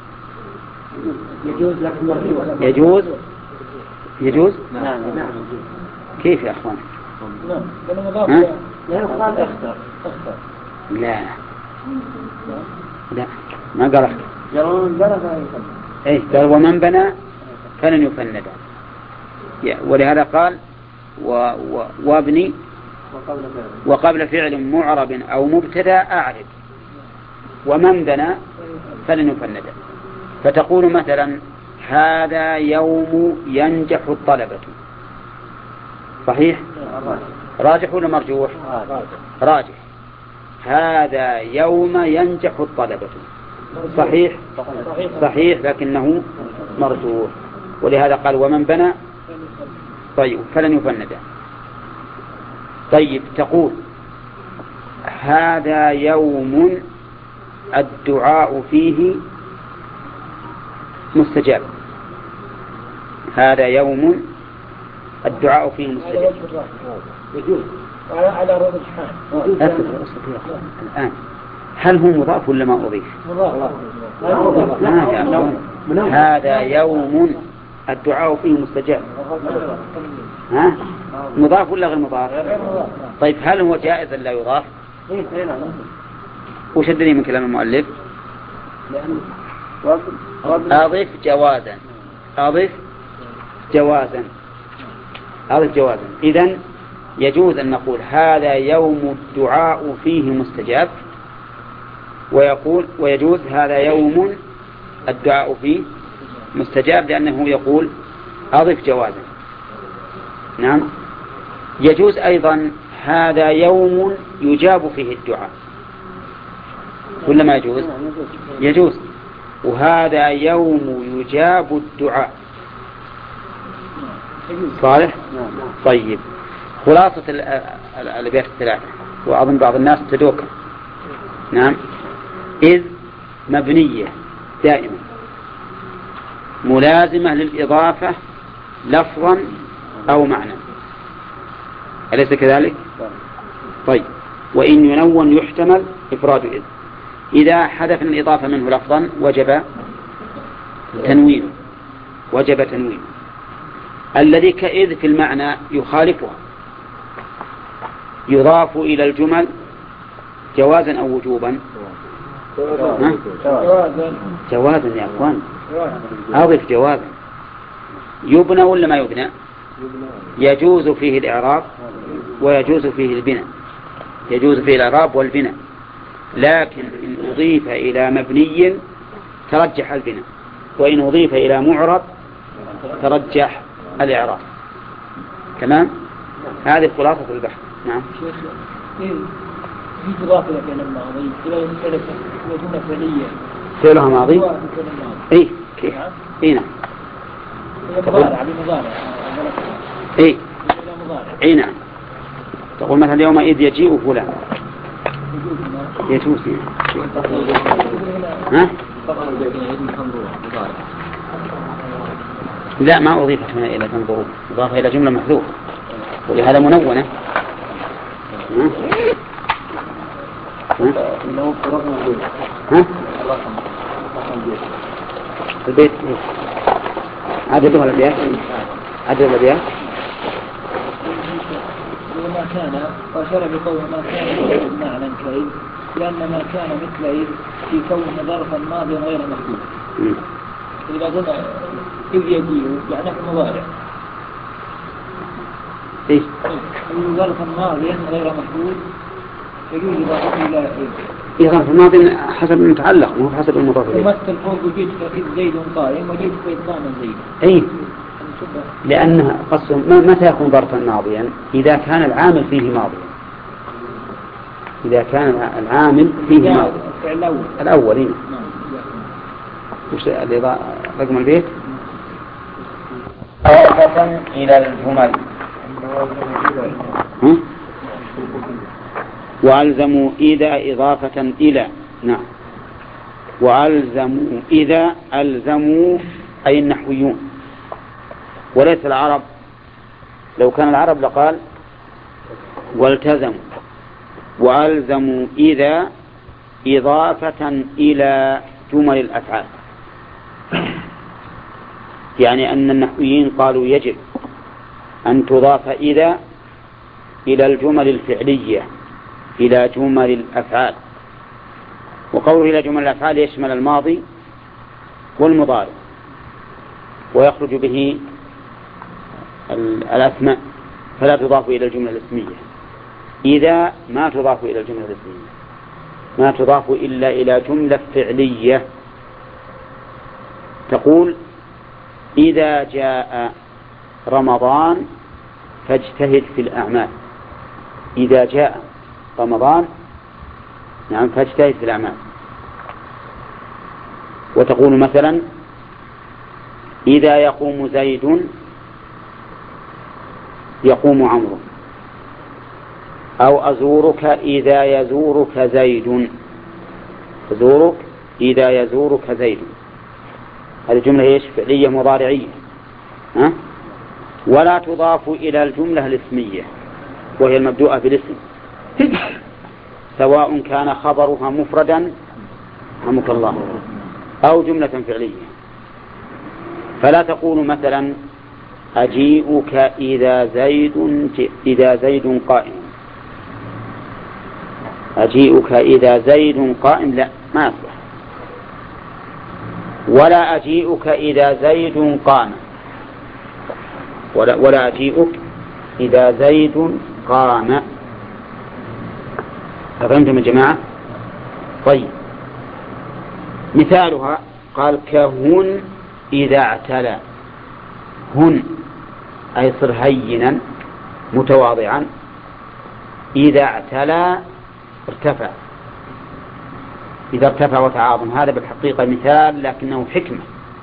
يجوز لكن مرجوح. يجوز يجوز نعم نعم. كيف يا أخوان؟ نعم لأنه مضاف. لا يقال اختر اختر. لا لا ما قال اختر. جرون بنى ايه قال ومن بنى فلن يفند، ولهذا قال و و وابني وقبل فعل معرب أو مبتدا أعرب، ومن بنى فلن يفند. فتقول مثلا هذا يوم ينجح الطلبة، صحيح؟ راجح ولا مرجوح؟ راجح. هذا يوم ينجح الطلبة، صحيح؟ صحيح لكنه مرجوح، ولهذا قال ومن بنى طيب فلن يفند. طيب تقول هذا يوم الدعاء فيه مستجاب، هذا يوم الدعاء فيه مستجاب. يجوز على رؤوس الحال. الآن هل هو مضاف ولا ما أضيف؟ مضاف. هذا يوم الدعاء فيه مستجاب. ها؟ مضاف ولا غير مضاف؟ طيب هل هو جائز لا يضاف؟ وش الدليل من كلام المؤلف؟ أضف جوازا أضف جوازا أضف جوازا إذن يجوز أن نقول هذا يوم الدعاء فيه مستجاب، ويقول ويجوز هذا يوم الدعاء فيه مستجاب لأنه يقول أضف جوازا. نعم. يجوز أيضا هذا يوم يجاب فيه الدعاء، ولا ما يجوز؟ يجوز. وهذا يوم يجاب الدعاء. صالح؟ طيب، خلاصة الأبيات الثلاثة، وأظن بعض الناس تدوك. نعم. إذ مبنية دائما ملازمة للإضافة لفظا أو معنى، أليس كذلك؟ طيب، وإن ينون يحتمل إفراد إذ. إذا حدثنا الإضافة منه لفظا وجب تنوين وجب تنوين. الذي كإذ في المعنى يخالفها، يضاف إلى الجمل جوازا أو وجوبا؟ جوازا يا أخوان، أضف جوازا. يبنى ولا ما يبنى؟ يجوز فيه الإعراب ويجوز فيه البناء، يجوز فيه الإعراب والبناء، لكن إن أضيف إلى مبني ترجح البناء، وإن أضيف إلى معرب ترجح الإعراب. تمام؟ هذه خلاصة البحث. نعم. في إضافة إلى الماضي إلى جملة فعلية فعلها ماضي؟ إيه كيف؟ إيه نعم. مضارع بمضارع. إيه إيه نعم. تقول مثلا يومئذ يجيء فلان يجوز. ها؟ لا، ما أضيفت هنا إلى تنظروا، إضافة إلى جملة محذوفة، ولهذا منونة. ها؟ ها؟ البيت عدد الأبيات عدد الأبيات وما كان وأشار بقوله ما كان معنى كإذ، لأن ما كان مثل إذ في كونه ظرفا ماضيا غير محدود. إذا قلنا إذ يجيء يعني في المضارع إيه؟ ظرفا ماضيا غير محدود يجوز إضافته إلى إذ. إيه ظرف الماضي حسب المتعلق مو حسب المضاف إليه. يمثل فوق جئت إذ زيد قائم وجئت إذ قام زيد. إيه، لأنها قصة متى يكون ظرفا ماضيا؟ إذا كان العامل فيه ماضيا، إذا كان العامل فيه ماضي الأول الأولين. وش رقم البيت؟ إضافة إلى الجمل. وألزموا إذا إضافة إلى. نعم. وألزموا إذا ألزموا أي النحويون، وليس العرب. لو كان العرب لقال والتزموا. وألزموا إذا إضافة إلى جمل الأفعال، يعني أن النحويين قالوا يجب أن تضاف إذا إلى الجمل الفعلية إلى جمل الأفعال. وقوله إلى جمل الأفعال يشمل الماضي والمضارع، ويخرج به الأسماء، فلا تضاف إلى الجملة الاسمية. إذا ما تضاف إلى الجملة الاسمية، ما تضاف إلا إلى جملة فعلية. تقول إذا جاء رمضان فاجتهد في الأعمال. إذا جاء رمضان نعم فاجتهد في الأعمال. وتقول مثلا إذا يقوم زيد يقوم عمرو، أو أزورك إذا يزورك زيد، أزورك إذا يزورك زيد. هذه الجملة إيش؟ فعلية مضارعية. ها؟ ولا تضاف إلى الجملة الاسمية وهي المبدوءة بالاسم، سواء كان خبرها مفردا رحمك الله أو جملة فعلية. فلا تقول مثلا أجيئك إذا زيد إذا زيد قائم، أجيئك إذا زيد قائم، لا ما يصلح. ولا أجيئك إذا زيد قام، ولا, ولا أجيئك إذا زيد قام. أفهمتم يا جماعة؟ طيب، مثالها قال كهن إذا اعتلى. هن أي صر هينا متواضعا، إذا اعتلى ارتفع، إذا ارتفع وتعاظم. هذا بالحقيقة مثال لكنه حكمة.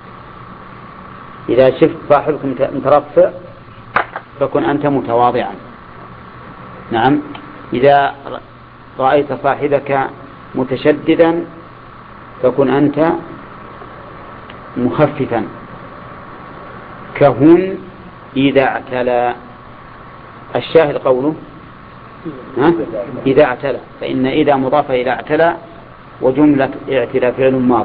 إذا شفت صاحبك مترفع فكن أنت متواضعا. نعم، إذا رأيت صاحبك متشددا فكن أنت مخففا. كهن إذا اعتلى. الشاهد قوله ها؟ إذا اعتلى، فإن إذا مضافة إلى اعتلى، وجملة اعتلى فعل ماض.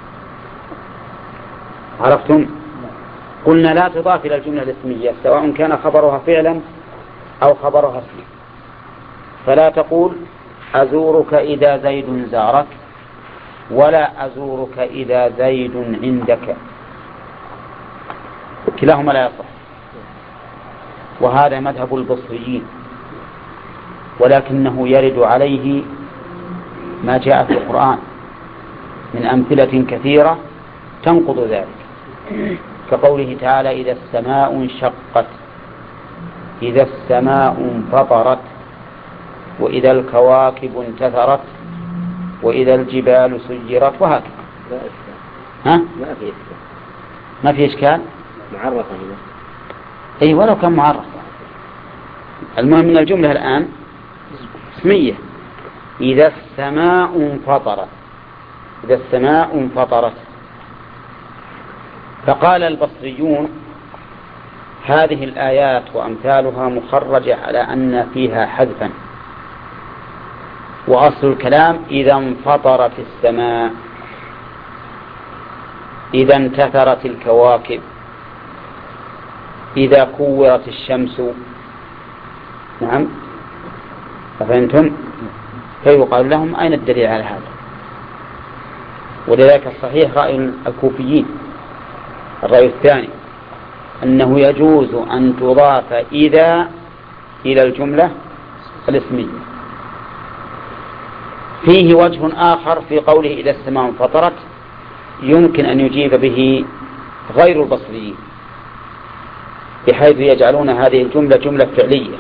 عرفتم؟ قلنا لا تضاف إلى الجملة الاسمية سواء كان خبرها فعلا أو خبرها اسما. فلا تقول أزورك إذا زيد زارك، ولا أزورك إذا زيد عندك، كلاهما لا يصح. وهذا مذهب البصريين، ولكنه يرد عليه ما جاء في القرآن من أمثلة كثيرة تنقض ذلك، كقوله تعالى إذا السماء انشقت، إذا السماء انفطرت، وإذا الكواكب انتثرت، وإذا الجبال سيرت، وهكذا. ها؟ ما في إشكال. ما في إشكال؟ معرفة هنا. أي ولو كان معرفة. المهم من الجملة الآن اسمية. إذا السماء انفطرت، إذا السماء انفطرت. فقال البصريون هذه الآيات وأمثالها مخرجة على أن فيها حذفا، وأصل الكلام إذا انفطرت السماء، إذا انتثرت الكواكب، إذا كورت الشمس. نعم، أفهمتم؟ فيقال لهم أين الدليل على هذا؟ ولذلك الصحيح رأي الكوفيين الرأي الثاني أنه يجوز أن تضاف إذا إلى الجملة الاسمية. فيه وجه آخر في قوله إذا السماء انفطرت يمكن أن يجيب به غير البصريين، بحيث يجعلون هذه الجملة جملة فعلية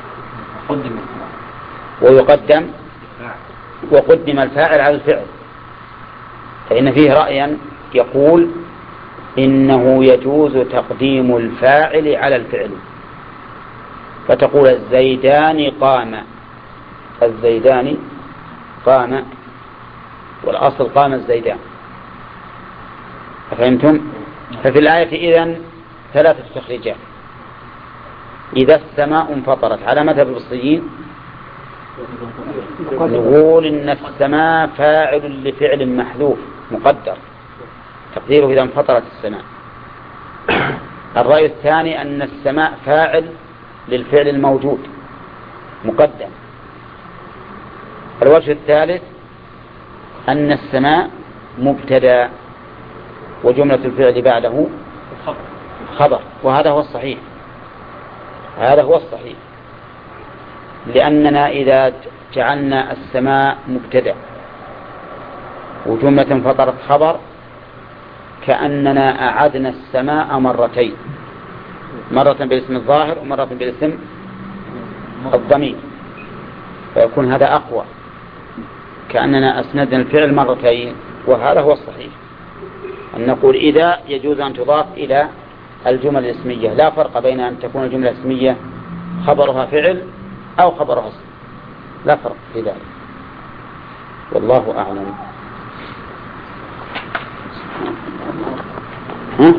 ويقدم وقدم الفاعل على الفعل. فإن فيه رأيا يقول إنه يجوز تقديم الفاعل على الفعل، فتقول الزيدان قام، الزيدان قام، والأصل قام الزيدان. فهمتم؟ ففي الآية إذن ثلاثة تخريجات. إذا السماء انفطرت على مذهب البصريين نقول إن السماء فاعل لفعل محذوف مقدر، تقديره إذا انفطرت السماء. الرأي الثاني أن السماء فاعل للفعل الموجود مقدم. الوجه الثالث أن السماء مبتدأ وجملة الفعل بعده خبر، وهذا هو الصحيح، هذا هو الصحيح، لأننا إذا جعلنا السماء مبتدأ وجملة انفطرت خبر كأننا أعدنا السماء مرتين، مرة بالاسم الظاهر ومرة بالاسم الضمير، فيكون هذا أقوى، كأننا أسندنا الفعل مرتين. وهذا هو الصحيح، أن نقول إذا يجوز أن تضاف إلى الجمل الاسمية، لا فرق بين أن تكون الجملة الاسمية خبرها فعل أو خبرها اسم، لا فرق في ذلك، والله أعلم. ها؟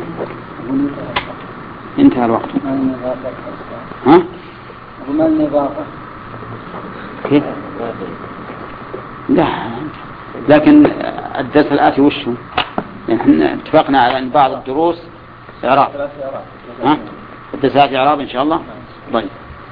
انتهى الوقت. ها؟ وما النظافة؟ كيف؟ لا، لكن الدرس الآتي وشه؟ يعني احنا اتفقنا على أن بعض الدروس إعراب. ها؟ التسعة إعراب إن شاء الله. طيب.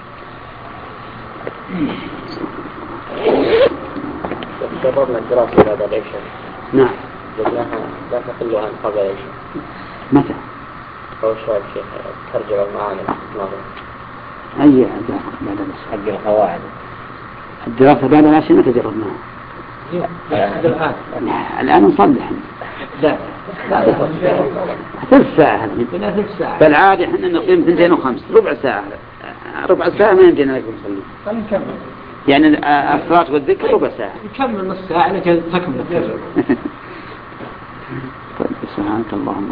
جربنا الدراسة بعد العشاء. نعم. قلناها لا تقل عن قبل العشاء. متى؟ أو شوي شيخ ترجع المعاني نظر. أي بعد العشاء؟ حق القواعد. الدراسة بعد العشاء متى جربناها؟ الآن الآن نصلح. لا لا ثلث ساعة هذا. يمكن ثلث ساعة. بالعادة إحنا نقيم اثنتين وخمس ربع ساعة. ربع ساعة ما يمكن أن نصلي. خلينا نكمل. يعني الصلاة والذكر ربع ساعة. نكمل نص ساعة لكن تكمل التجربة. طيب سبحانك اللهم.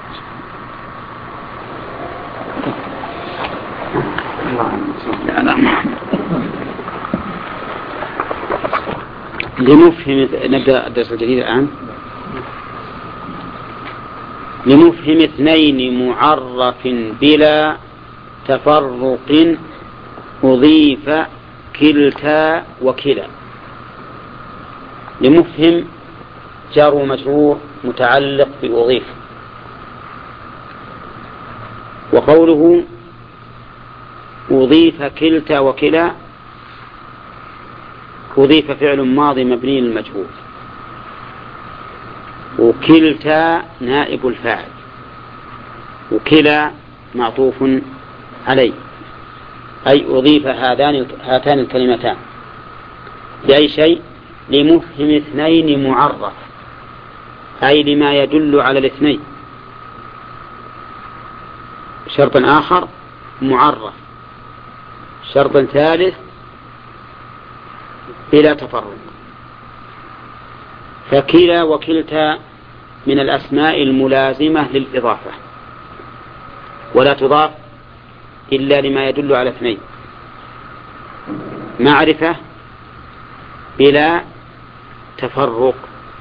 لمفهم نبدأ الدرس الجديد الآن. لمفهم اثنين معرف بلا تفرق أضيف كلتا وكلا. لمفهم جار ومجرور متعلق بأضيف. وقوله أضيف كلتا وكلا أضيف فعل ماضي مبني للمجهول، وكلتا نائب الفاعل، وكلا معطوف عليه، أي أضيف هذان هاتان الكلمتان بأي شيء؟ لمفهم اثنين معرف، أي لما يدل على الاثنين. شرط آخر معرف، شرط ثالث بلا تفرق. فكلا وكلتا من الأسماء الملازمة للإضافة، ولا تضاف إلا لما يدل على اثنين: معرفة بلا تفرق.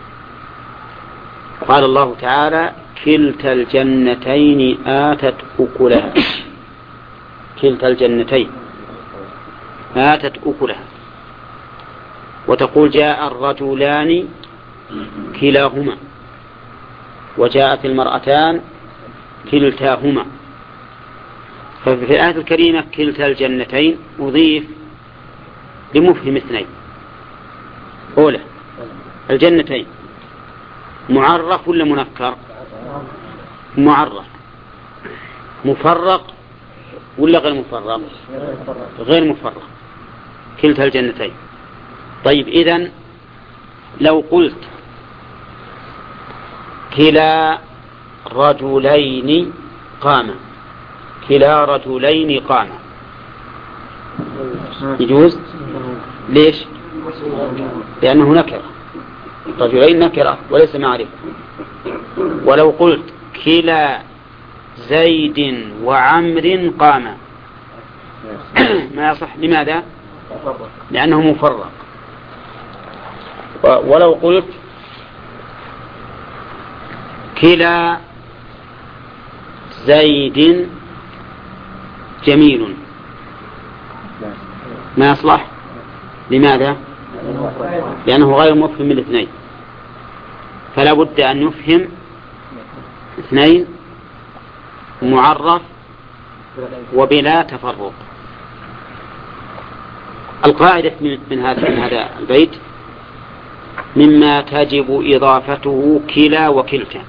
قال الله تعالى: كلتا الجنتين آتت أكلها. كلتا الجنتين آتت أكلها. وتقول: جاء الرجلان كلاهما، وجاءت المرأتان كلتاهما. ففي الآية الكريمة كلتا الجنتين أضيف لمفهم اثنين. أولى الجنتين معرف ولا منكر؟ معرف. مفرق ولا غير مفرق؟ غير مفرق. كلتا الجنتين. طيب إذن لو قلت كلا رجلين قام، كلا رجلين قام، يجوز؟ ليش؟ لأنه نكرة، رجلين نكرة وليس معرفة. ولو قلت كلا زيد وعمر قام ما يصح. لماذا؟ لأنه مفرق. ولو قلت كلا زيد جميل ما يصلح. لماذا؟ لأنه غير مفهم من الاثنين، فلا بد أن يفهم اثنين معرف وبلا تفرق. القاعدة من هذا من هذا البيت: مما تجب إضافته كلا وكلتا،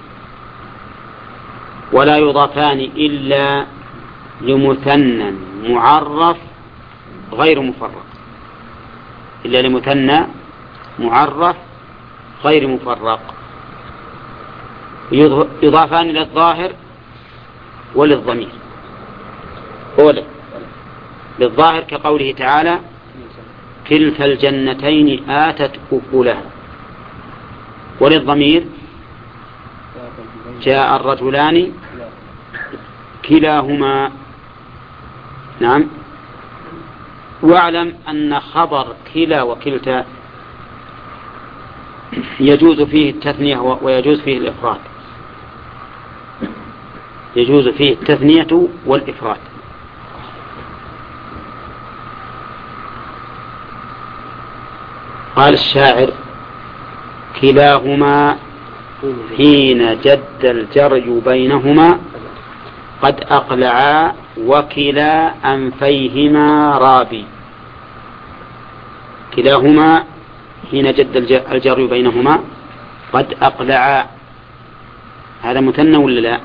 ولا يضافان إلا لمثنى معرف غير مفرق، إلا لمثنى معرف غير مفرق. يضافان للظاهر وللضمير. أولا للظاهر كقوله تعالى: كلتا الجنتين آتت أكلها. وللضمير: جاء الرجلان كلاهما. نعم. واعلم أن خبر كلا وكلتا يجوز فيه التثنية ويجوز فيه الإفراد. يجوز فيه التثنية والإفراد. قال الشاعر: كلاهما حين جد الجري بينهما قد أقلعا وكلا أنفيهما رابي. كلاهما حين جد الجر بينهما قد أقلعا، هذا مثنى ولا لا؟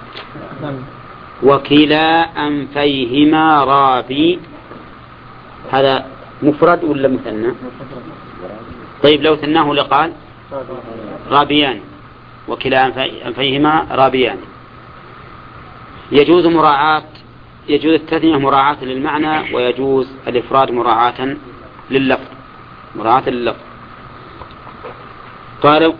وكلا أنفيهما رابي، هذا مفرد ولا مثنى؟ طيب لو ثناه لقال رابيان، وكلا أنفيهما رابيان. يجوز مراعاة يجوز التثنية مراعاة للمعنى، ويجوز الإفراد مراعاة لللفظ مراعاة لللفظ. قال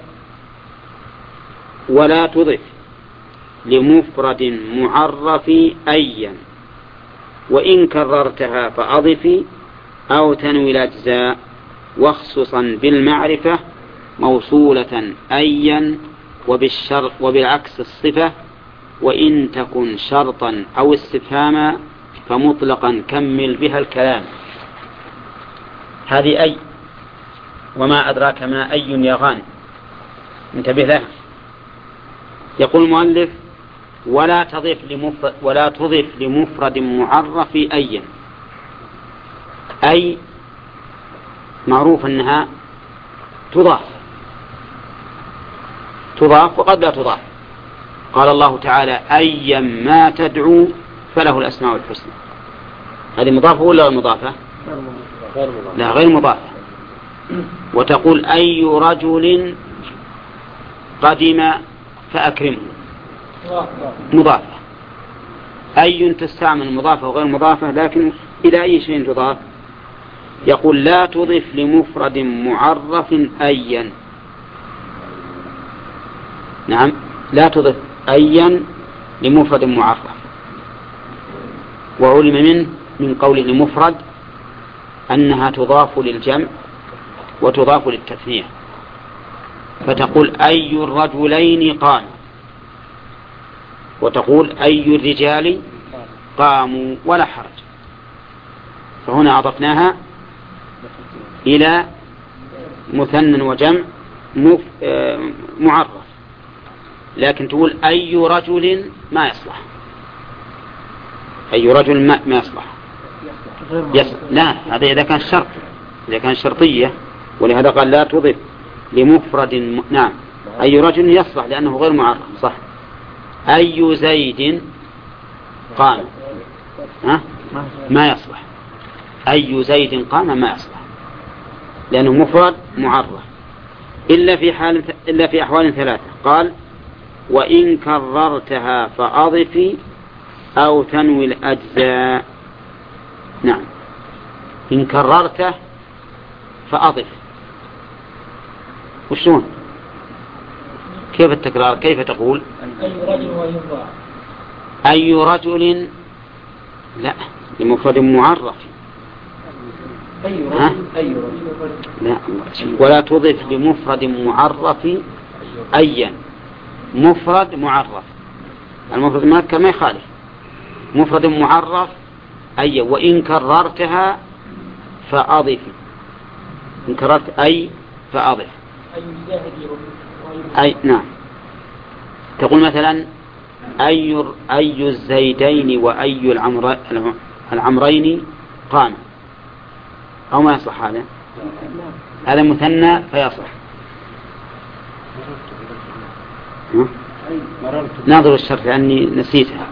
ولا تضف لمفرد معرف أيا، وإن كررتها فأضفي أو تنوي الأجزاء، واخصصا بالمعرفة موصولة أيا، وبالشرط وبالعكس الصفة، وإن تكن شرطا أو استفهاما فمطلقا كمل بها الكلام. هذه أي، وما أدراك ما أي يا غانم، انتبه لها. يقول المؤلف ولا تضف لمفرد ولا تضف لمفرد معرف أيا. أي معروف أنها تضاف تضاف وقد لا تضاف. قال الله تعالى أيا ما تدعو فله الأسماء الحسنى. هذه مضافة ولا غير مضافة؟ لا غير مضافة. وتقول أي رجل قدم فأكرمه، مضافة. أي تستعمل مضافة وغير مضافة، لكن إلى أي شيء تضاف؟ يقول لا تضف لمفرد معرف أيا. نعم، لا تضف أيا لمفرد معرف. وعلم منه من قوله لمفرد أنها تضاف للجمع وتضاف للتثنية، فتقول أي الرجلين قام، وتقول أي الرجال قاموا، ولا حرج. فهنا أضفناها إلى مثنى وجمع معرف، لكن تقول أي رجل ما يصلح. أي رجل ما, ما يصلح يصلح. لا، هذا إذا كان شرط، إذا كان شرطية، ولهذا قال لا تضف لمفرد م... نعم أي رجل يصلح لأنه غير معرف، صح. أي زيد قام، ها؟ ما يصلح. أي زيد قام ما يصلح لأنه مفرد معرف، إلا في حال إلا في أحوال ثلاثة. قال وإن كررتها فأضفي أو تنوي الأجزاء. نعم، إن كررته فأضف. وشون كيف التكرار؟ كيف تقول أي رجل ويضاع؟ أي رجل لا، لمفرد معرف. أي رجل أي رجل لا، ولا تضف لمفرد معرف أيا. مفرد معرف، المفرد المنكر ما يخالف. مفرد معرف أي، وإن كررتها فأضف. إن كررت أي فأضف. أي نعم، تقول مثلا أي أي الزيدين وأي العمر العمرين قام، أو ما يصلح هذا؟ هذا مثنى فيصلح. ناظر الشرط لأني نسيتها.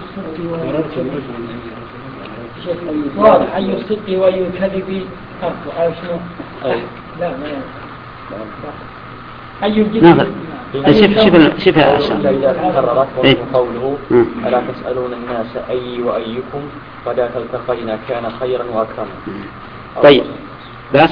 واضح أي الصدق وأي الكذب أو شنو؟ لا ما أي الجد. شوف شوف شوف إذا تكررت قوله ألا تسألون الناس أي وأيكم فذاك التقينا كان خيرا وأكرما. طيب بس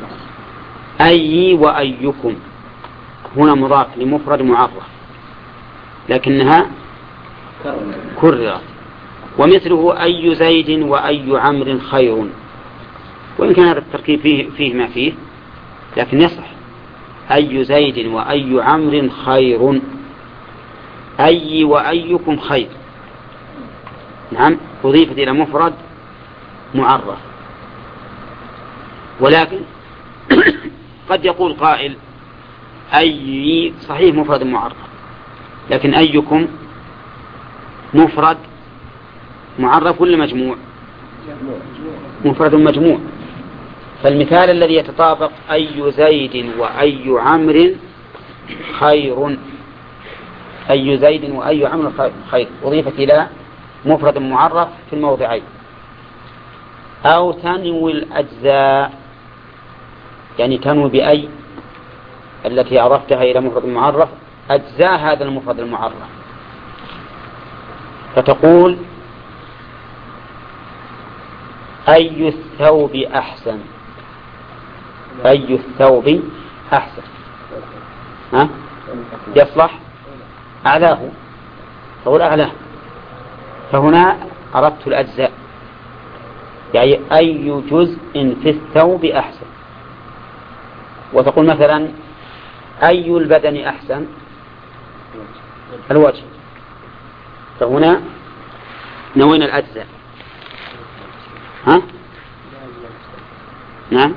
أي وأيكم هنا مضاف لمفرد معرف، لكنها كررت. ومثله أي زيد وأي عمرو خير، وإن كان هذا التركيب فيه, فيه ما فيه، لكن يصح. أي زيد وأي عمرو خير، أي وأيكم خير. نعم، أضيفت إلى مفرد معرف. ولكن قد يقول قائل أي صحيح مفرد معرف، لكن أيكم مفرد معرف ولا مجموع؟ مفرد مجموع. فالمثال الذي يتطابق أي زيد وأي عمرو خير، أي زيد وأي عمرو خير أضيفت إلى مفرد معرف في الموضعين. أو تنوي الأجزاء، يعني تنوي بأي التي أضفتها إلى مفرد معرف أجزاء هذا المفرد المعرف، فتقول أي الثوب أحسن، أي الثوب أحسن، ها؟ يصلح أعلاه، تقول أعلاه. فهنا أردت الأجزاء، يعني أي جزء في الثوب أحسن. وتقول مثلا أي البدن أحسن، الوجه. فهنا نوينا الأجزاء. ها؟ نعم.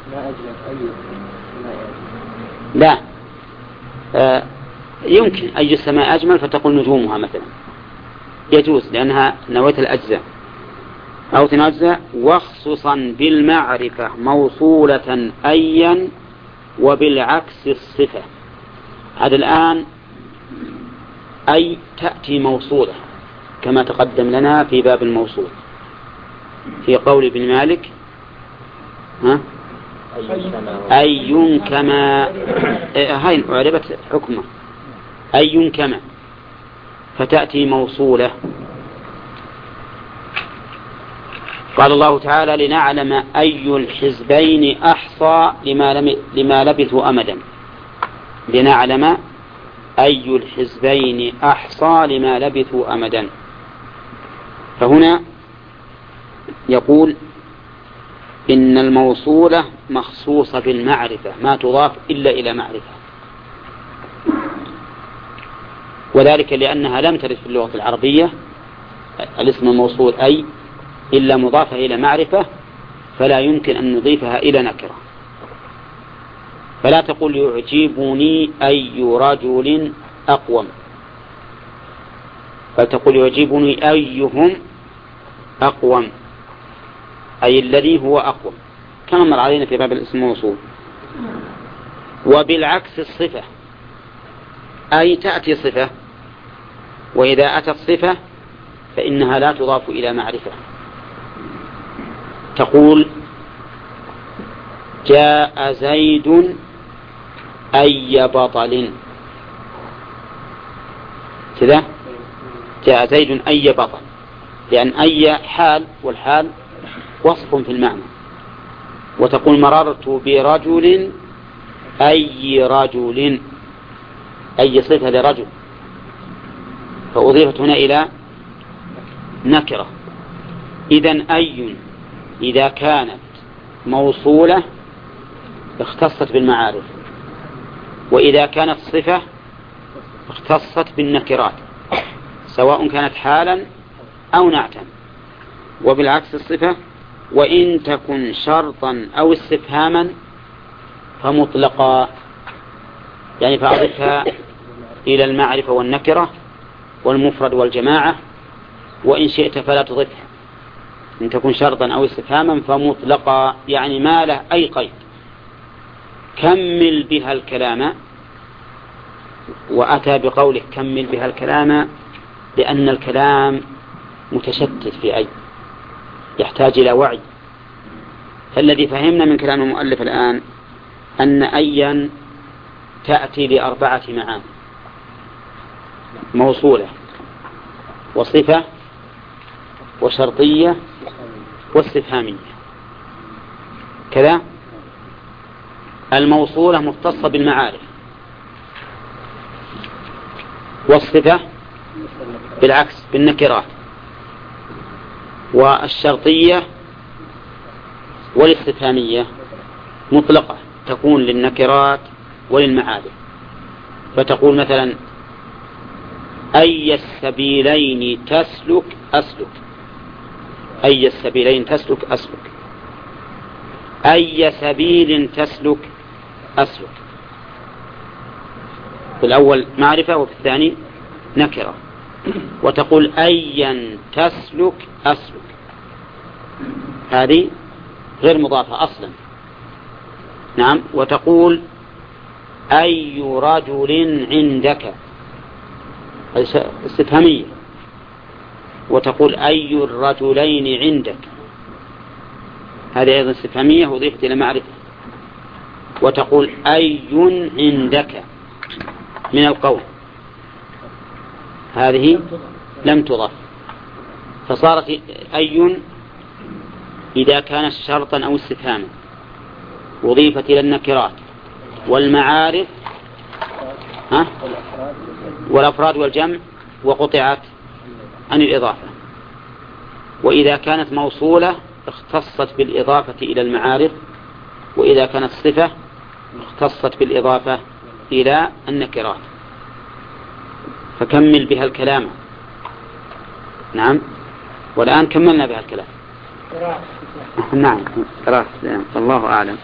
لا، آه يمكن أي السماء أجمل فتقول نجومها مثلا، يجوز لأنها نويت الأجزاء. أو تنجزاء وخصوصا بالمعرفة موصولة أيا وبالعكس الصفة. هذا الآن أي تأتي موصولة كما تقدم لنا في باب الموصول في قول ابن مالك ها؟ أي كما هاي أعربت حكمه أي كما، فتأتي موصولة. قال الله تعالى لنعلم أي الحزبين أحصى لما, لما لبثوا أمدا، لنعلم أي الحزبين أحصى لما لبثوا أمدا. فهنا يقول إن الموصولة مخصوصة بالمعرفة، ما تضاف إلا إلى معرفة، وذلك لأنها لم ترد في اللغة العربية الاسم الموصول أي إلا مضافة إلى معرفة، فلا يمكن أن نضيفها إلى نكرة. فلا تقول يعجبني أي رجل أقوم، بل تقول يعجبني أيهم أقوم، أي الذي هو أقوم، كما مر علينا في باب الاسم الموصول. وبالعكس الصفة، أي تأتي صفة، وإذا أتت صفة فإنها لا تضاف إلى معرفة. تقول جاء زيد أي بطل، كذا جاء زيد أي بطل، لأن أي حال، والحال وصف في المعنى. وتقول مررت برجل أي رجل، أي صفة لرجل، فأضيفت هنا إلى نكرة. إذن أي إذا كانت موصولة اختصت بالمعارف، وإذا كانت صفة اختصت بالنكرات، سواء كانت حالا أو نعتا. وبالعكس الصفة، وإن تكن شرطا أو استفهاما فمطلقا، يعني فأضفها إلى المعرفة والنكرة والمفرد والجماعة، وإن شئت فلا تضفها. إن تكون شرطا أو استفهاما فمطلقا، يعني ما له أي قيد. كمل بها الكلام، وأتى بقوله كمل بها الكلام لأن الكلام متشتت في أي، يحتاج إلى وعي. فالذي فهمنا من كلام المؤلف الآن أن أيا تأتي لأربعة معاني: موصولة، وصفة، وشرطية، واستفهامية. كذا الموصولة مختصة بالمعارف، والصفة بالعكس بالنكرات، والشرطية والاستفهامية مطلقة تكون للنكرات وللمعارف. فتقول مثلا أي السبيلين تسلك أسلك، أي السبيلين تسلك أسلك، أي سبيل تسلك أسلك. في الأول معرفة وفي الثاني نكرة. وتقول أيا تسلك أسلك، هذه غير مضافة أصلا. نعم. وتقول أي رجل عندك، استفهامية. وتقول أي الرجلين عندك، هذه أيضا استفهامية وضيفت إلى معرفة. وتقول أي عندك من القول، هذه لم تضاف، فصارت أي إذا كانت شرطا أو استفهاما وضيفت إلى النكرات والمعارف ها؟ والأفراد والجمع وقطعت عن الإضافة. وإذا كانت موصولة اختصت بالإضافة إلى المعارف، وإذا كانت صفة اختصت بالإضافة إلى النكرات. فكمل بها الكلام. نعم. والآن كملنا بها الكلام. نعم. قراءة. الله أعلم.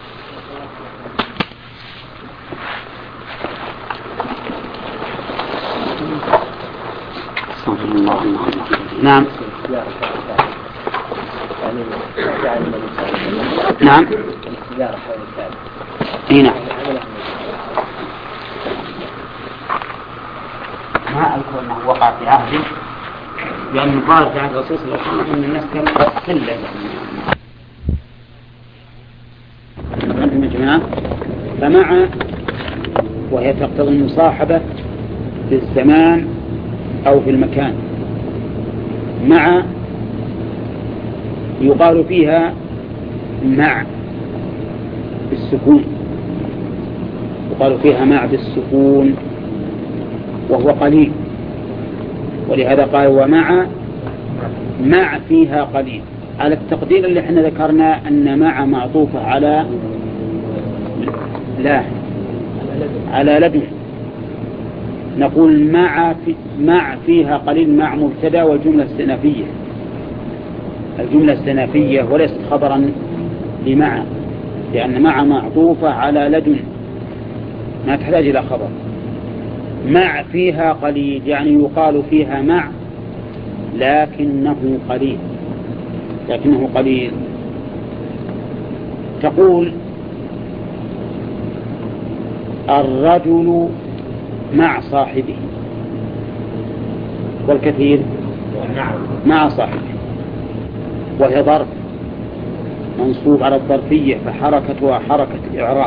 الله الله. نعم. نعم. هنا ما أذكر أنه وقع في عهده، لأن قال في عهد الرسول صلى الله عليه وسلم أن الناس كانوا قلة. أنتم يا جماعة، فمع وهي تقتضي المصاحبة في الزمان أو في المكان. مع يقال فيها مع بالسكون، يقال فيها مع بالسكون وهو قليل، ولهذا قال ومع مع فيها قليل، على التقدير اللي احنا ذكرنا أن مع معطوفة على لا على لدن. نقول مع في مع فيها قليل مع مبتدا والجملة استئنافية، الجملة استئنافية وليست خبرا لمع، لأن مع معطوفة على لدن ما تحتاج إلى خبر. مع فيها قليل يعني يقال فيها مع لكنه قليل، لكنه قليل. تقول الرجل مع صاحبه، والكثير مع صاحبه، وهي ظرف منصوب على الظرفية فحركتها حركة إعراب،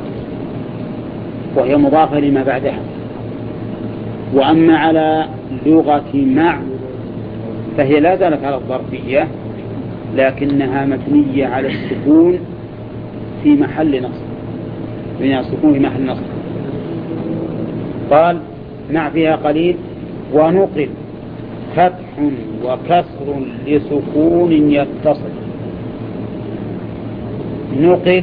وهي مضافة لما بعدها. وأما على لغة مع فهي لا زالت على الظرفية لكنها مبنية على السكون في محل نصب، من السكون في محل نصب. قال مع فيها قليل ونقل فتح وكسر لسكون يتصل. نقل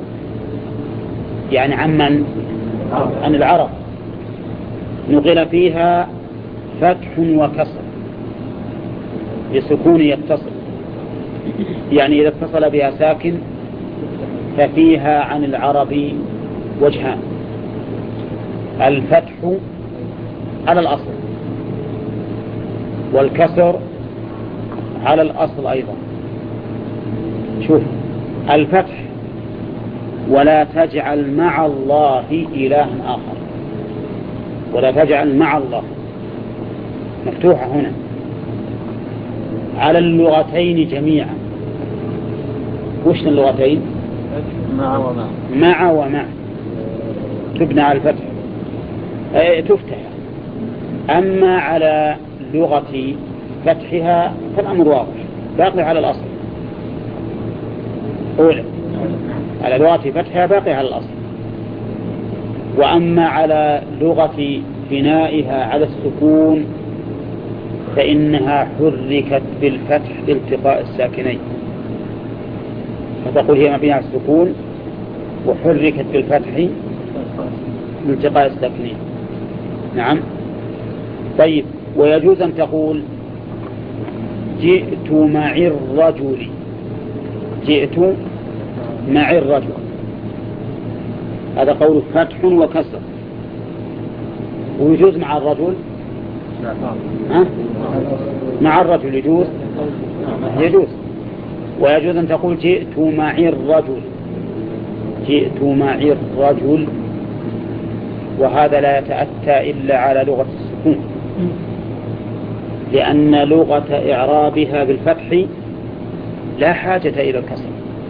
يعني عمن عن العرب، نقل فيها فتح وكسر لسكون يتصل، يعني إذا اتصل بها ساكن ففيها عن العرب وجهان: الفتح على الأصل والكسر على الأصل أيضا. شوف الفتح ولا تجعل مع الله إلها آخر، ولا تجعل مع الله مفتوحة هنا على اللغتين جميعا. وش اللغتين؟ مع ومع. مع ومع تبنى على الفتح، أي تفتح. أما على لغة فتحها فالأمر واضح، باقي على الأصل. أولا على لغة فتحها باقي على الأصل. وأما على لغة بنائها على السكون فإنها حركت بالفتح لالتقاء الساكنين، فتقول هي مبنية على السكون وحركت بالفتح لالتقاء الساكنين. نعم. طيب، ويجوز أن تقول جئت مع الرجل، جئت مع الرجل، هذا قول فتح وكسر. ويجوز مع الرجل ها؟ مع الرجل يجوز يجوز ويجوز أن تقول جئت معي الرجل جئت معي الرجل وهذا لا يتأتى إلا على لغة السكون لأن لغة إعرابها بالفتح لا حاجة إلى الكسر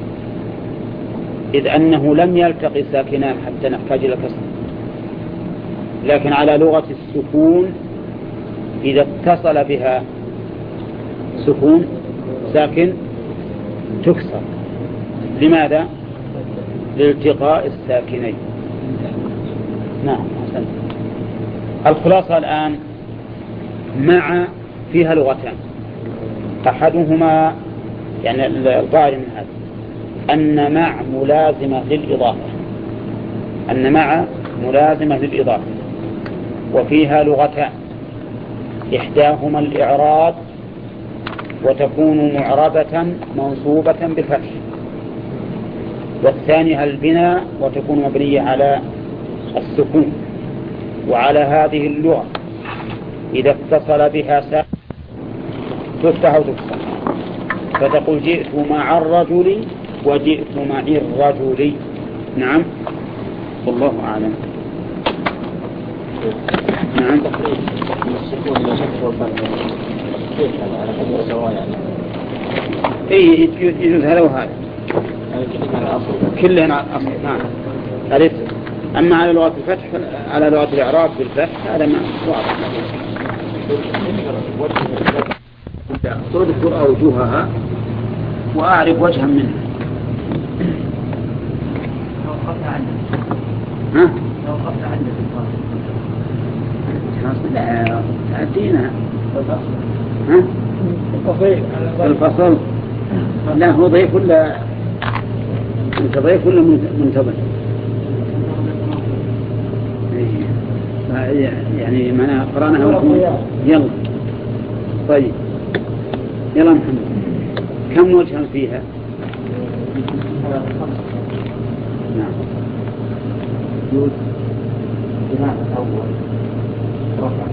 إذ أنه لم يلتقي ساكنان حتى نحتاج إلى الكسر لكن على لغة السكون إذا اتصل بها سكون ساكن تكسر لماذا؟ لالتقاء الساكنين. نعم أحسنت. الخلاصة الآن مع فيها لغتان أحدهما يعني الظاهر من هذا أن مع ملازمة للإضافة أن مع ملازمة للإضافة وفيها لغتان إحداهما الإعراب وتكون معربة منصوبة بالفتح والثانية البناء وتكون مبنية على السكون وعلى هذه اللغة إذا اتصل بها ساكن تفتح وتكسر فتقول جئت مع الرجل وجئت معي الرجل. نعم والله أعلم. نعم اي يجوز هذا وهذا كلنا على الأصل. نعم أليس أما على لغة الفتح على لغة الإعراب بالفتح هذا ما واضح. أطرد القرآن وجوهها وأعرف وجها منها. ها؟ لا تأتينا ها؟ الفصل لا هو ضيف ولا أنت ضيف ولا منتظر؟ يعني ما قرأناها يلا طيب يلا محمد كم وجها فيها؟ نعم يوجد بناء الأول رفع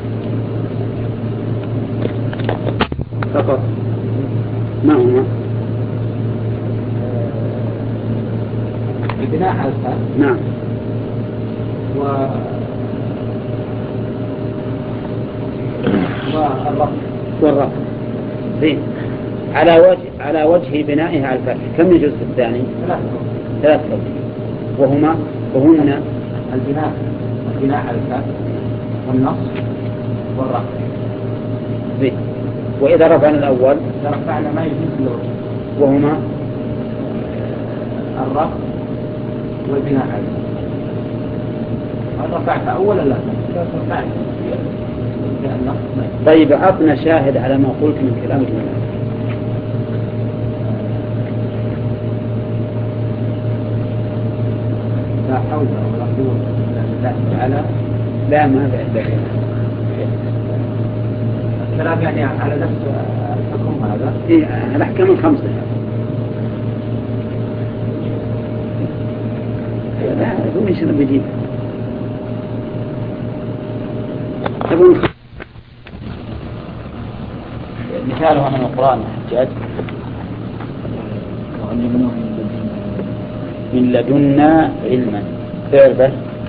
فقط ما هما؟ البناء على الفتح نعم و والرفع والرفع زين على وجه على وجه بنائها على الفتح كم يجوز في الثاني؟ ثلاث وجه وهما وهن البناء البناء على الفتح والنصب والرفع. زين وإذا رفعنا الأول إذا رفعنا ما يجوز له وهما الرفع والبناء عليه. هل رفعت أولا لا؟ لا طيب أعطنا شاهد على ما قلت من كلامك لا حول ولا قوة إلا بالله تعالى. لا ما بعد الكلام يعني على نفس الحكم هذا إيه الأحكام الخمسة لا هو يشرب بجيب تقول مثاله من القرآن حجاج من لدنا علما فعل بس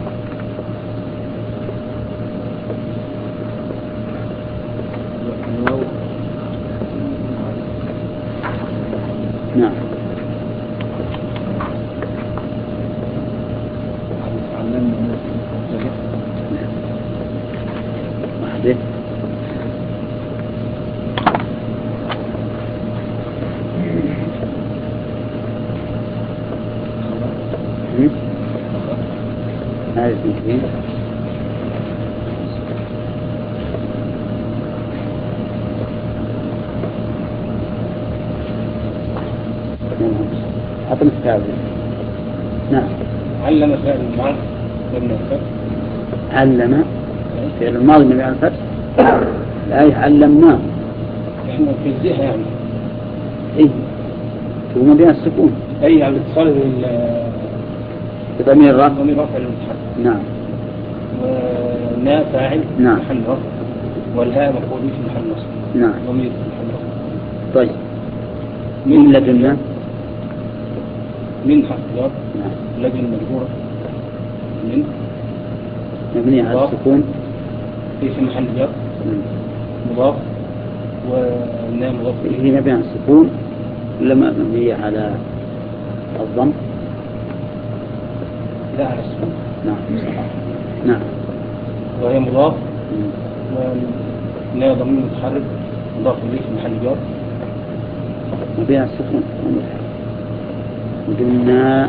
نعم واحدة هذه اثنين أعطنا الثالث. نعم علم فعل الماضي مبني على الفتح علم فعل الماضي مبني على الفتح الآية علمناه احنا في الذهن يعني ايه هو مبني على السكون اي على الاتصال بضمير الرفع ضمير رفع المتحرك. نعم ونا فاعل نعم محل رفع والهاء مفعول به في محل نصب. نعم. ضمير في محل نصب. طيب من لدنا من حرف جر. نعم. لدن مجرورة من مبني على السكون في محل جر مضاف والنام مضاف هي مبني على السكون ولا مبنية على الضم؟ لا على السكون. نعم. نعم. وهي مضاف والنام ضمير متحرك مضاف إليه في محل جر مبني على السكون قلنا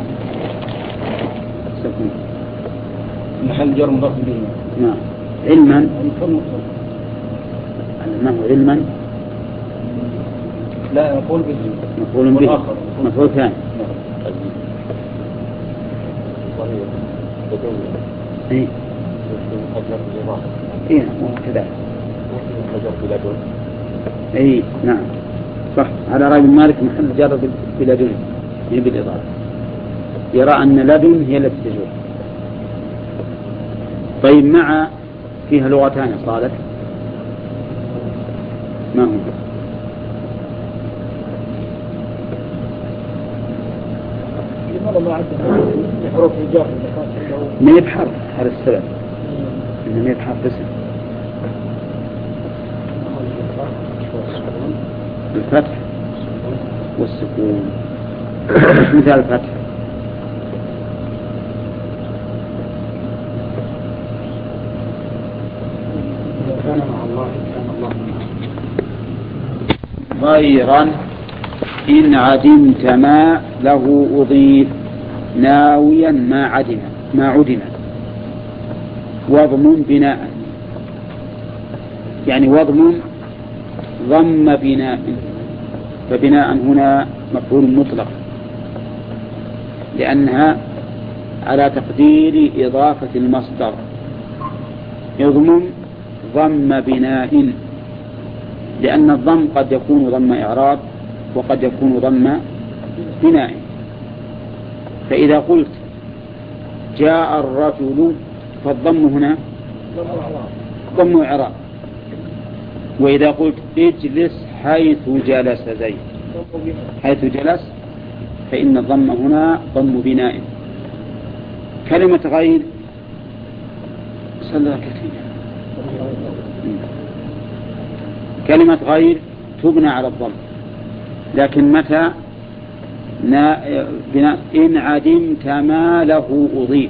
سكون محل جر مضاف إليه. نعم. علما علمه علما لا مفعول به مفعول به مفعول ثاني. اي اي كذا اي نعم صح. على رأي مالك محل جر بلدن هي بالإضافة يرى أن لدن هي التي تجوز. طيب مع فيها لغتان صالح ما هو لماذا ما عندنا حروف الجر ما يبحر هذا السبب إنه يبحر باسم الفتح والسكون. مثال الفتح كان مع الله كان الله غيرا إن عدمت ما له أضيف ناويا ما عدم ما عدم وضم بناء يعني وضم ضم بناء فبناء هنا مفعول مطلق لأنها على تقدير إضافة المصدر يضم ضم بناء لأن الضم قد يكون ضم إعراب وقد يكون ضم بناء. فإذا قلت جاء الرجل فالضم هنا ضم إعراب وإذا قلت اجلس حيث جلس زيد حيث جلس فإن الضم هنا ضم بناء. كلمة غير صلى كثير كلمة غير تبنى على الضم لكن متى بناء إن عدمت ما له أضيف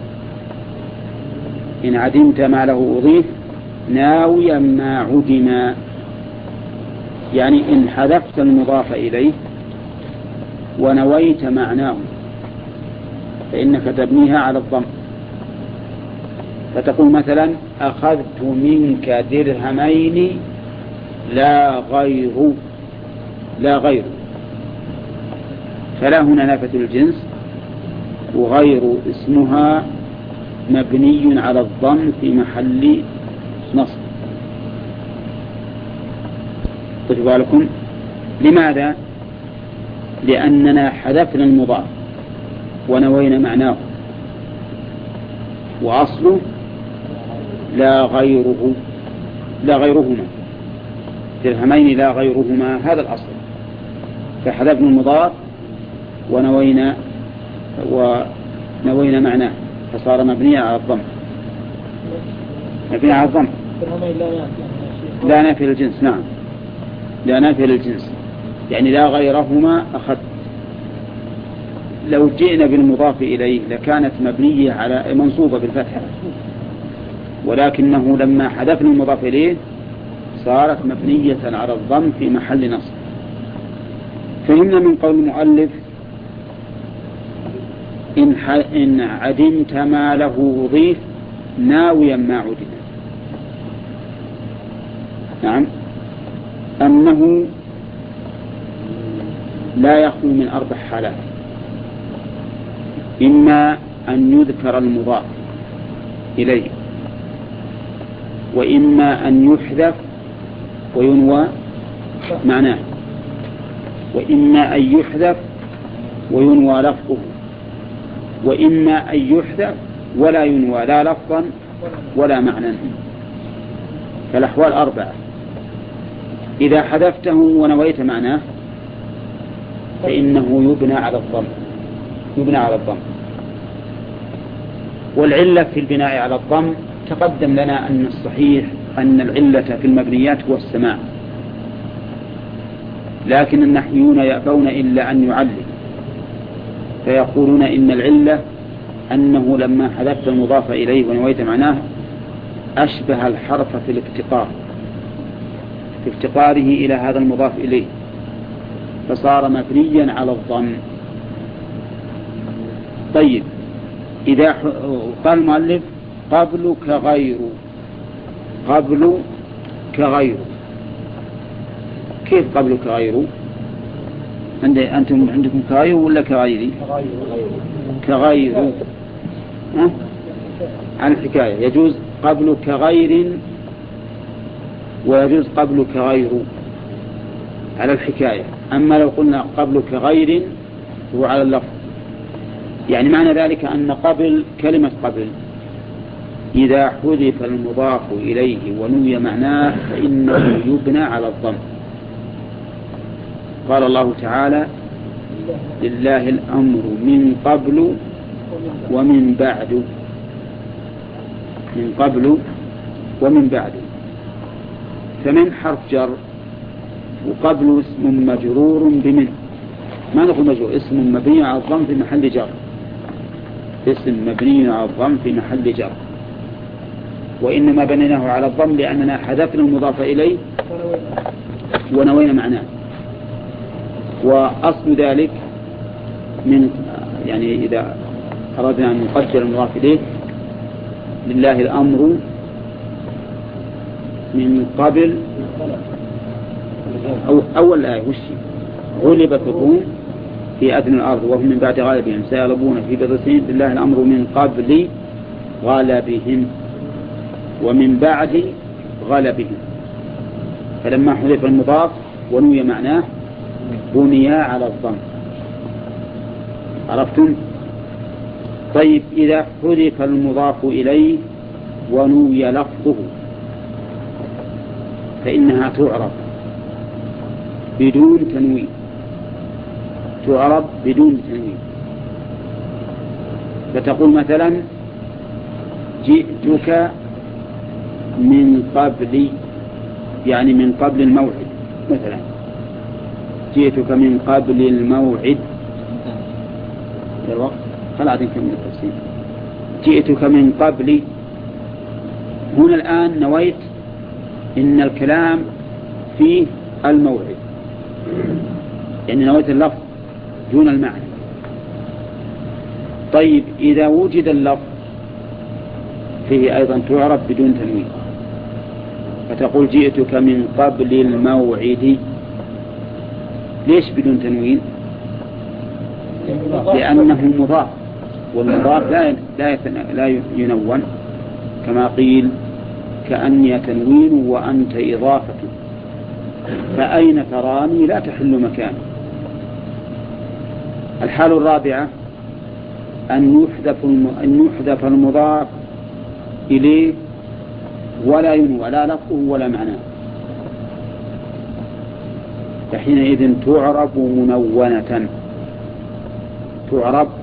إن عدمت ما له أضيف ناويا ما عدم يعني إن حذفت المضاف إليه ونويت معناه فإنك تبنيها على الضم فتقول مثلا أخذت منك درهمين لا غير لا غير فلا هنا نافة الجنس وغير اسمها مبني على الضم في محل نصب. خذوا بالكم لماذا؟ لأننا حذفنا المضاف ونوينا معناه وأصله لا غيره لا غيرهما درهمين لا غيرهما هذا الأصل فحذفنا المضاف ونوينا ونوينا معناه فصار مبنيا على الضم مبني على الضم لا نافي للجنس. نعم لا نافي للجنس يعني لا غيرهما أخذ. لو جئنا بالمضاف إليه لكانت مبنية على منصوبة بالفتحة ولكنه لما حذفنا المضاف إليه صارت مبنية على الضم في محل نصب. فهمنا من قول المؤلف إن, إن عدمت ما له أضيف ناويا ما عدم نعم أنه لا يخلو من أربع حالات إما أن يذكر المضاف إليه وإما أن يحذف وينوى معناه وإما أن يحذف وينوى لفظه وإما أن يحذف ولا ينوى لا لفظا ولا معنى. فالأحوال أربعة. إذا حذفته ونويت معناه فإنه يبنى على الضم، يبنى على الضم. والعلة في البناء على الضم تقدم لنا أن الصحيح أن العلة في المبنيات هو السماع، لكن النحويون يأبون إلا أن يعلل، فيقولون إن العلة أنه لما حذفت المضاف إليه ونويت معناه أشبه الحرف في الافتقار، في افتقاره إلى هذا المضاف إليه، فصار مبنيا على الضم. طيب، إذا قال المؤلف قبل كغير، قبل كغير، كيف قبل كغير؟ أنتم عندكم كغير ولا كغيري؟ كغير ها؟ عن الحكاية يجوز قبل كغير ويجوز قبل كغير على الحكاية. أما لو قلنا قبل كغير هو على اللفظ، يعني معنى ذلك أن قبل كلمة قبل إذا حذف المضاف إليه ونوي معناه فإنه يبنى على الضم. قال الله تعالى لله الأمر من قبل ومن بعد، من قبل ومن بعد، فمن حرف جر وقبل اسم مجرور بمن، ما نقول مجرور، اسم مبني على الضم في محل جر، اسم مبني على الضم في محل جر، وإنما بنيناه على الضم لأننا حذفنا المضاف إليه ونوينا معناه. وأصل ذلك من يعني إذا أردنا أن نقدر المضاف إليه لله الأمر من قبل أو أول آية وش غلبت الروم في أدنى الأرض وهم من بعد غالبهم سيغلبون في بضع سنين لله الأمر من قبل غلبهم ومن بعد غلبهم. فلما حذف المضاف ونوي معناه بني على الضم. عرفتم؟ طيب، إذا حذف المضاف إليه ونوي لفظه فإنها تعرب بدون تنوين، تعرب بدون تنوين. فتقول مثلا جئتك من قبل، يعني من قبل الموعد، مثلا جئتك من قبل الموعد الوقت خلاص نكمل التفسير. جئتك من قبل، هنا الآن نويت إن الكلام فيه الموعد، يعني نويت اللفظ دون المعنى. طيب، إذا وجد اللفظ فيه أيضا تعرف بدون تنوين، فتقول جئتك من قبل الموعد. ليش بدون تنوين؟ لأنه مضاف، والمضاف لا لا ينون، كما قيل كأني تنوين وأنت إضافة، فأين تراني لا تحل مكاني. الحالة الرابعة أن يحذف أن يحذف المضاف إليه ولا ينوى لا لفظه ولا معناه، فحينئذ تعرب منونة، تعرب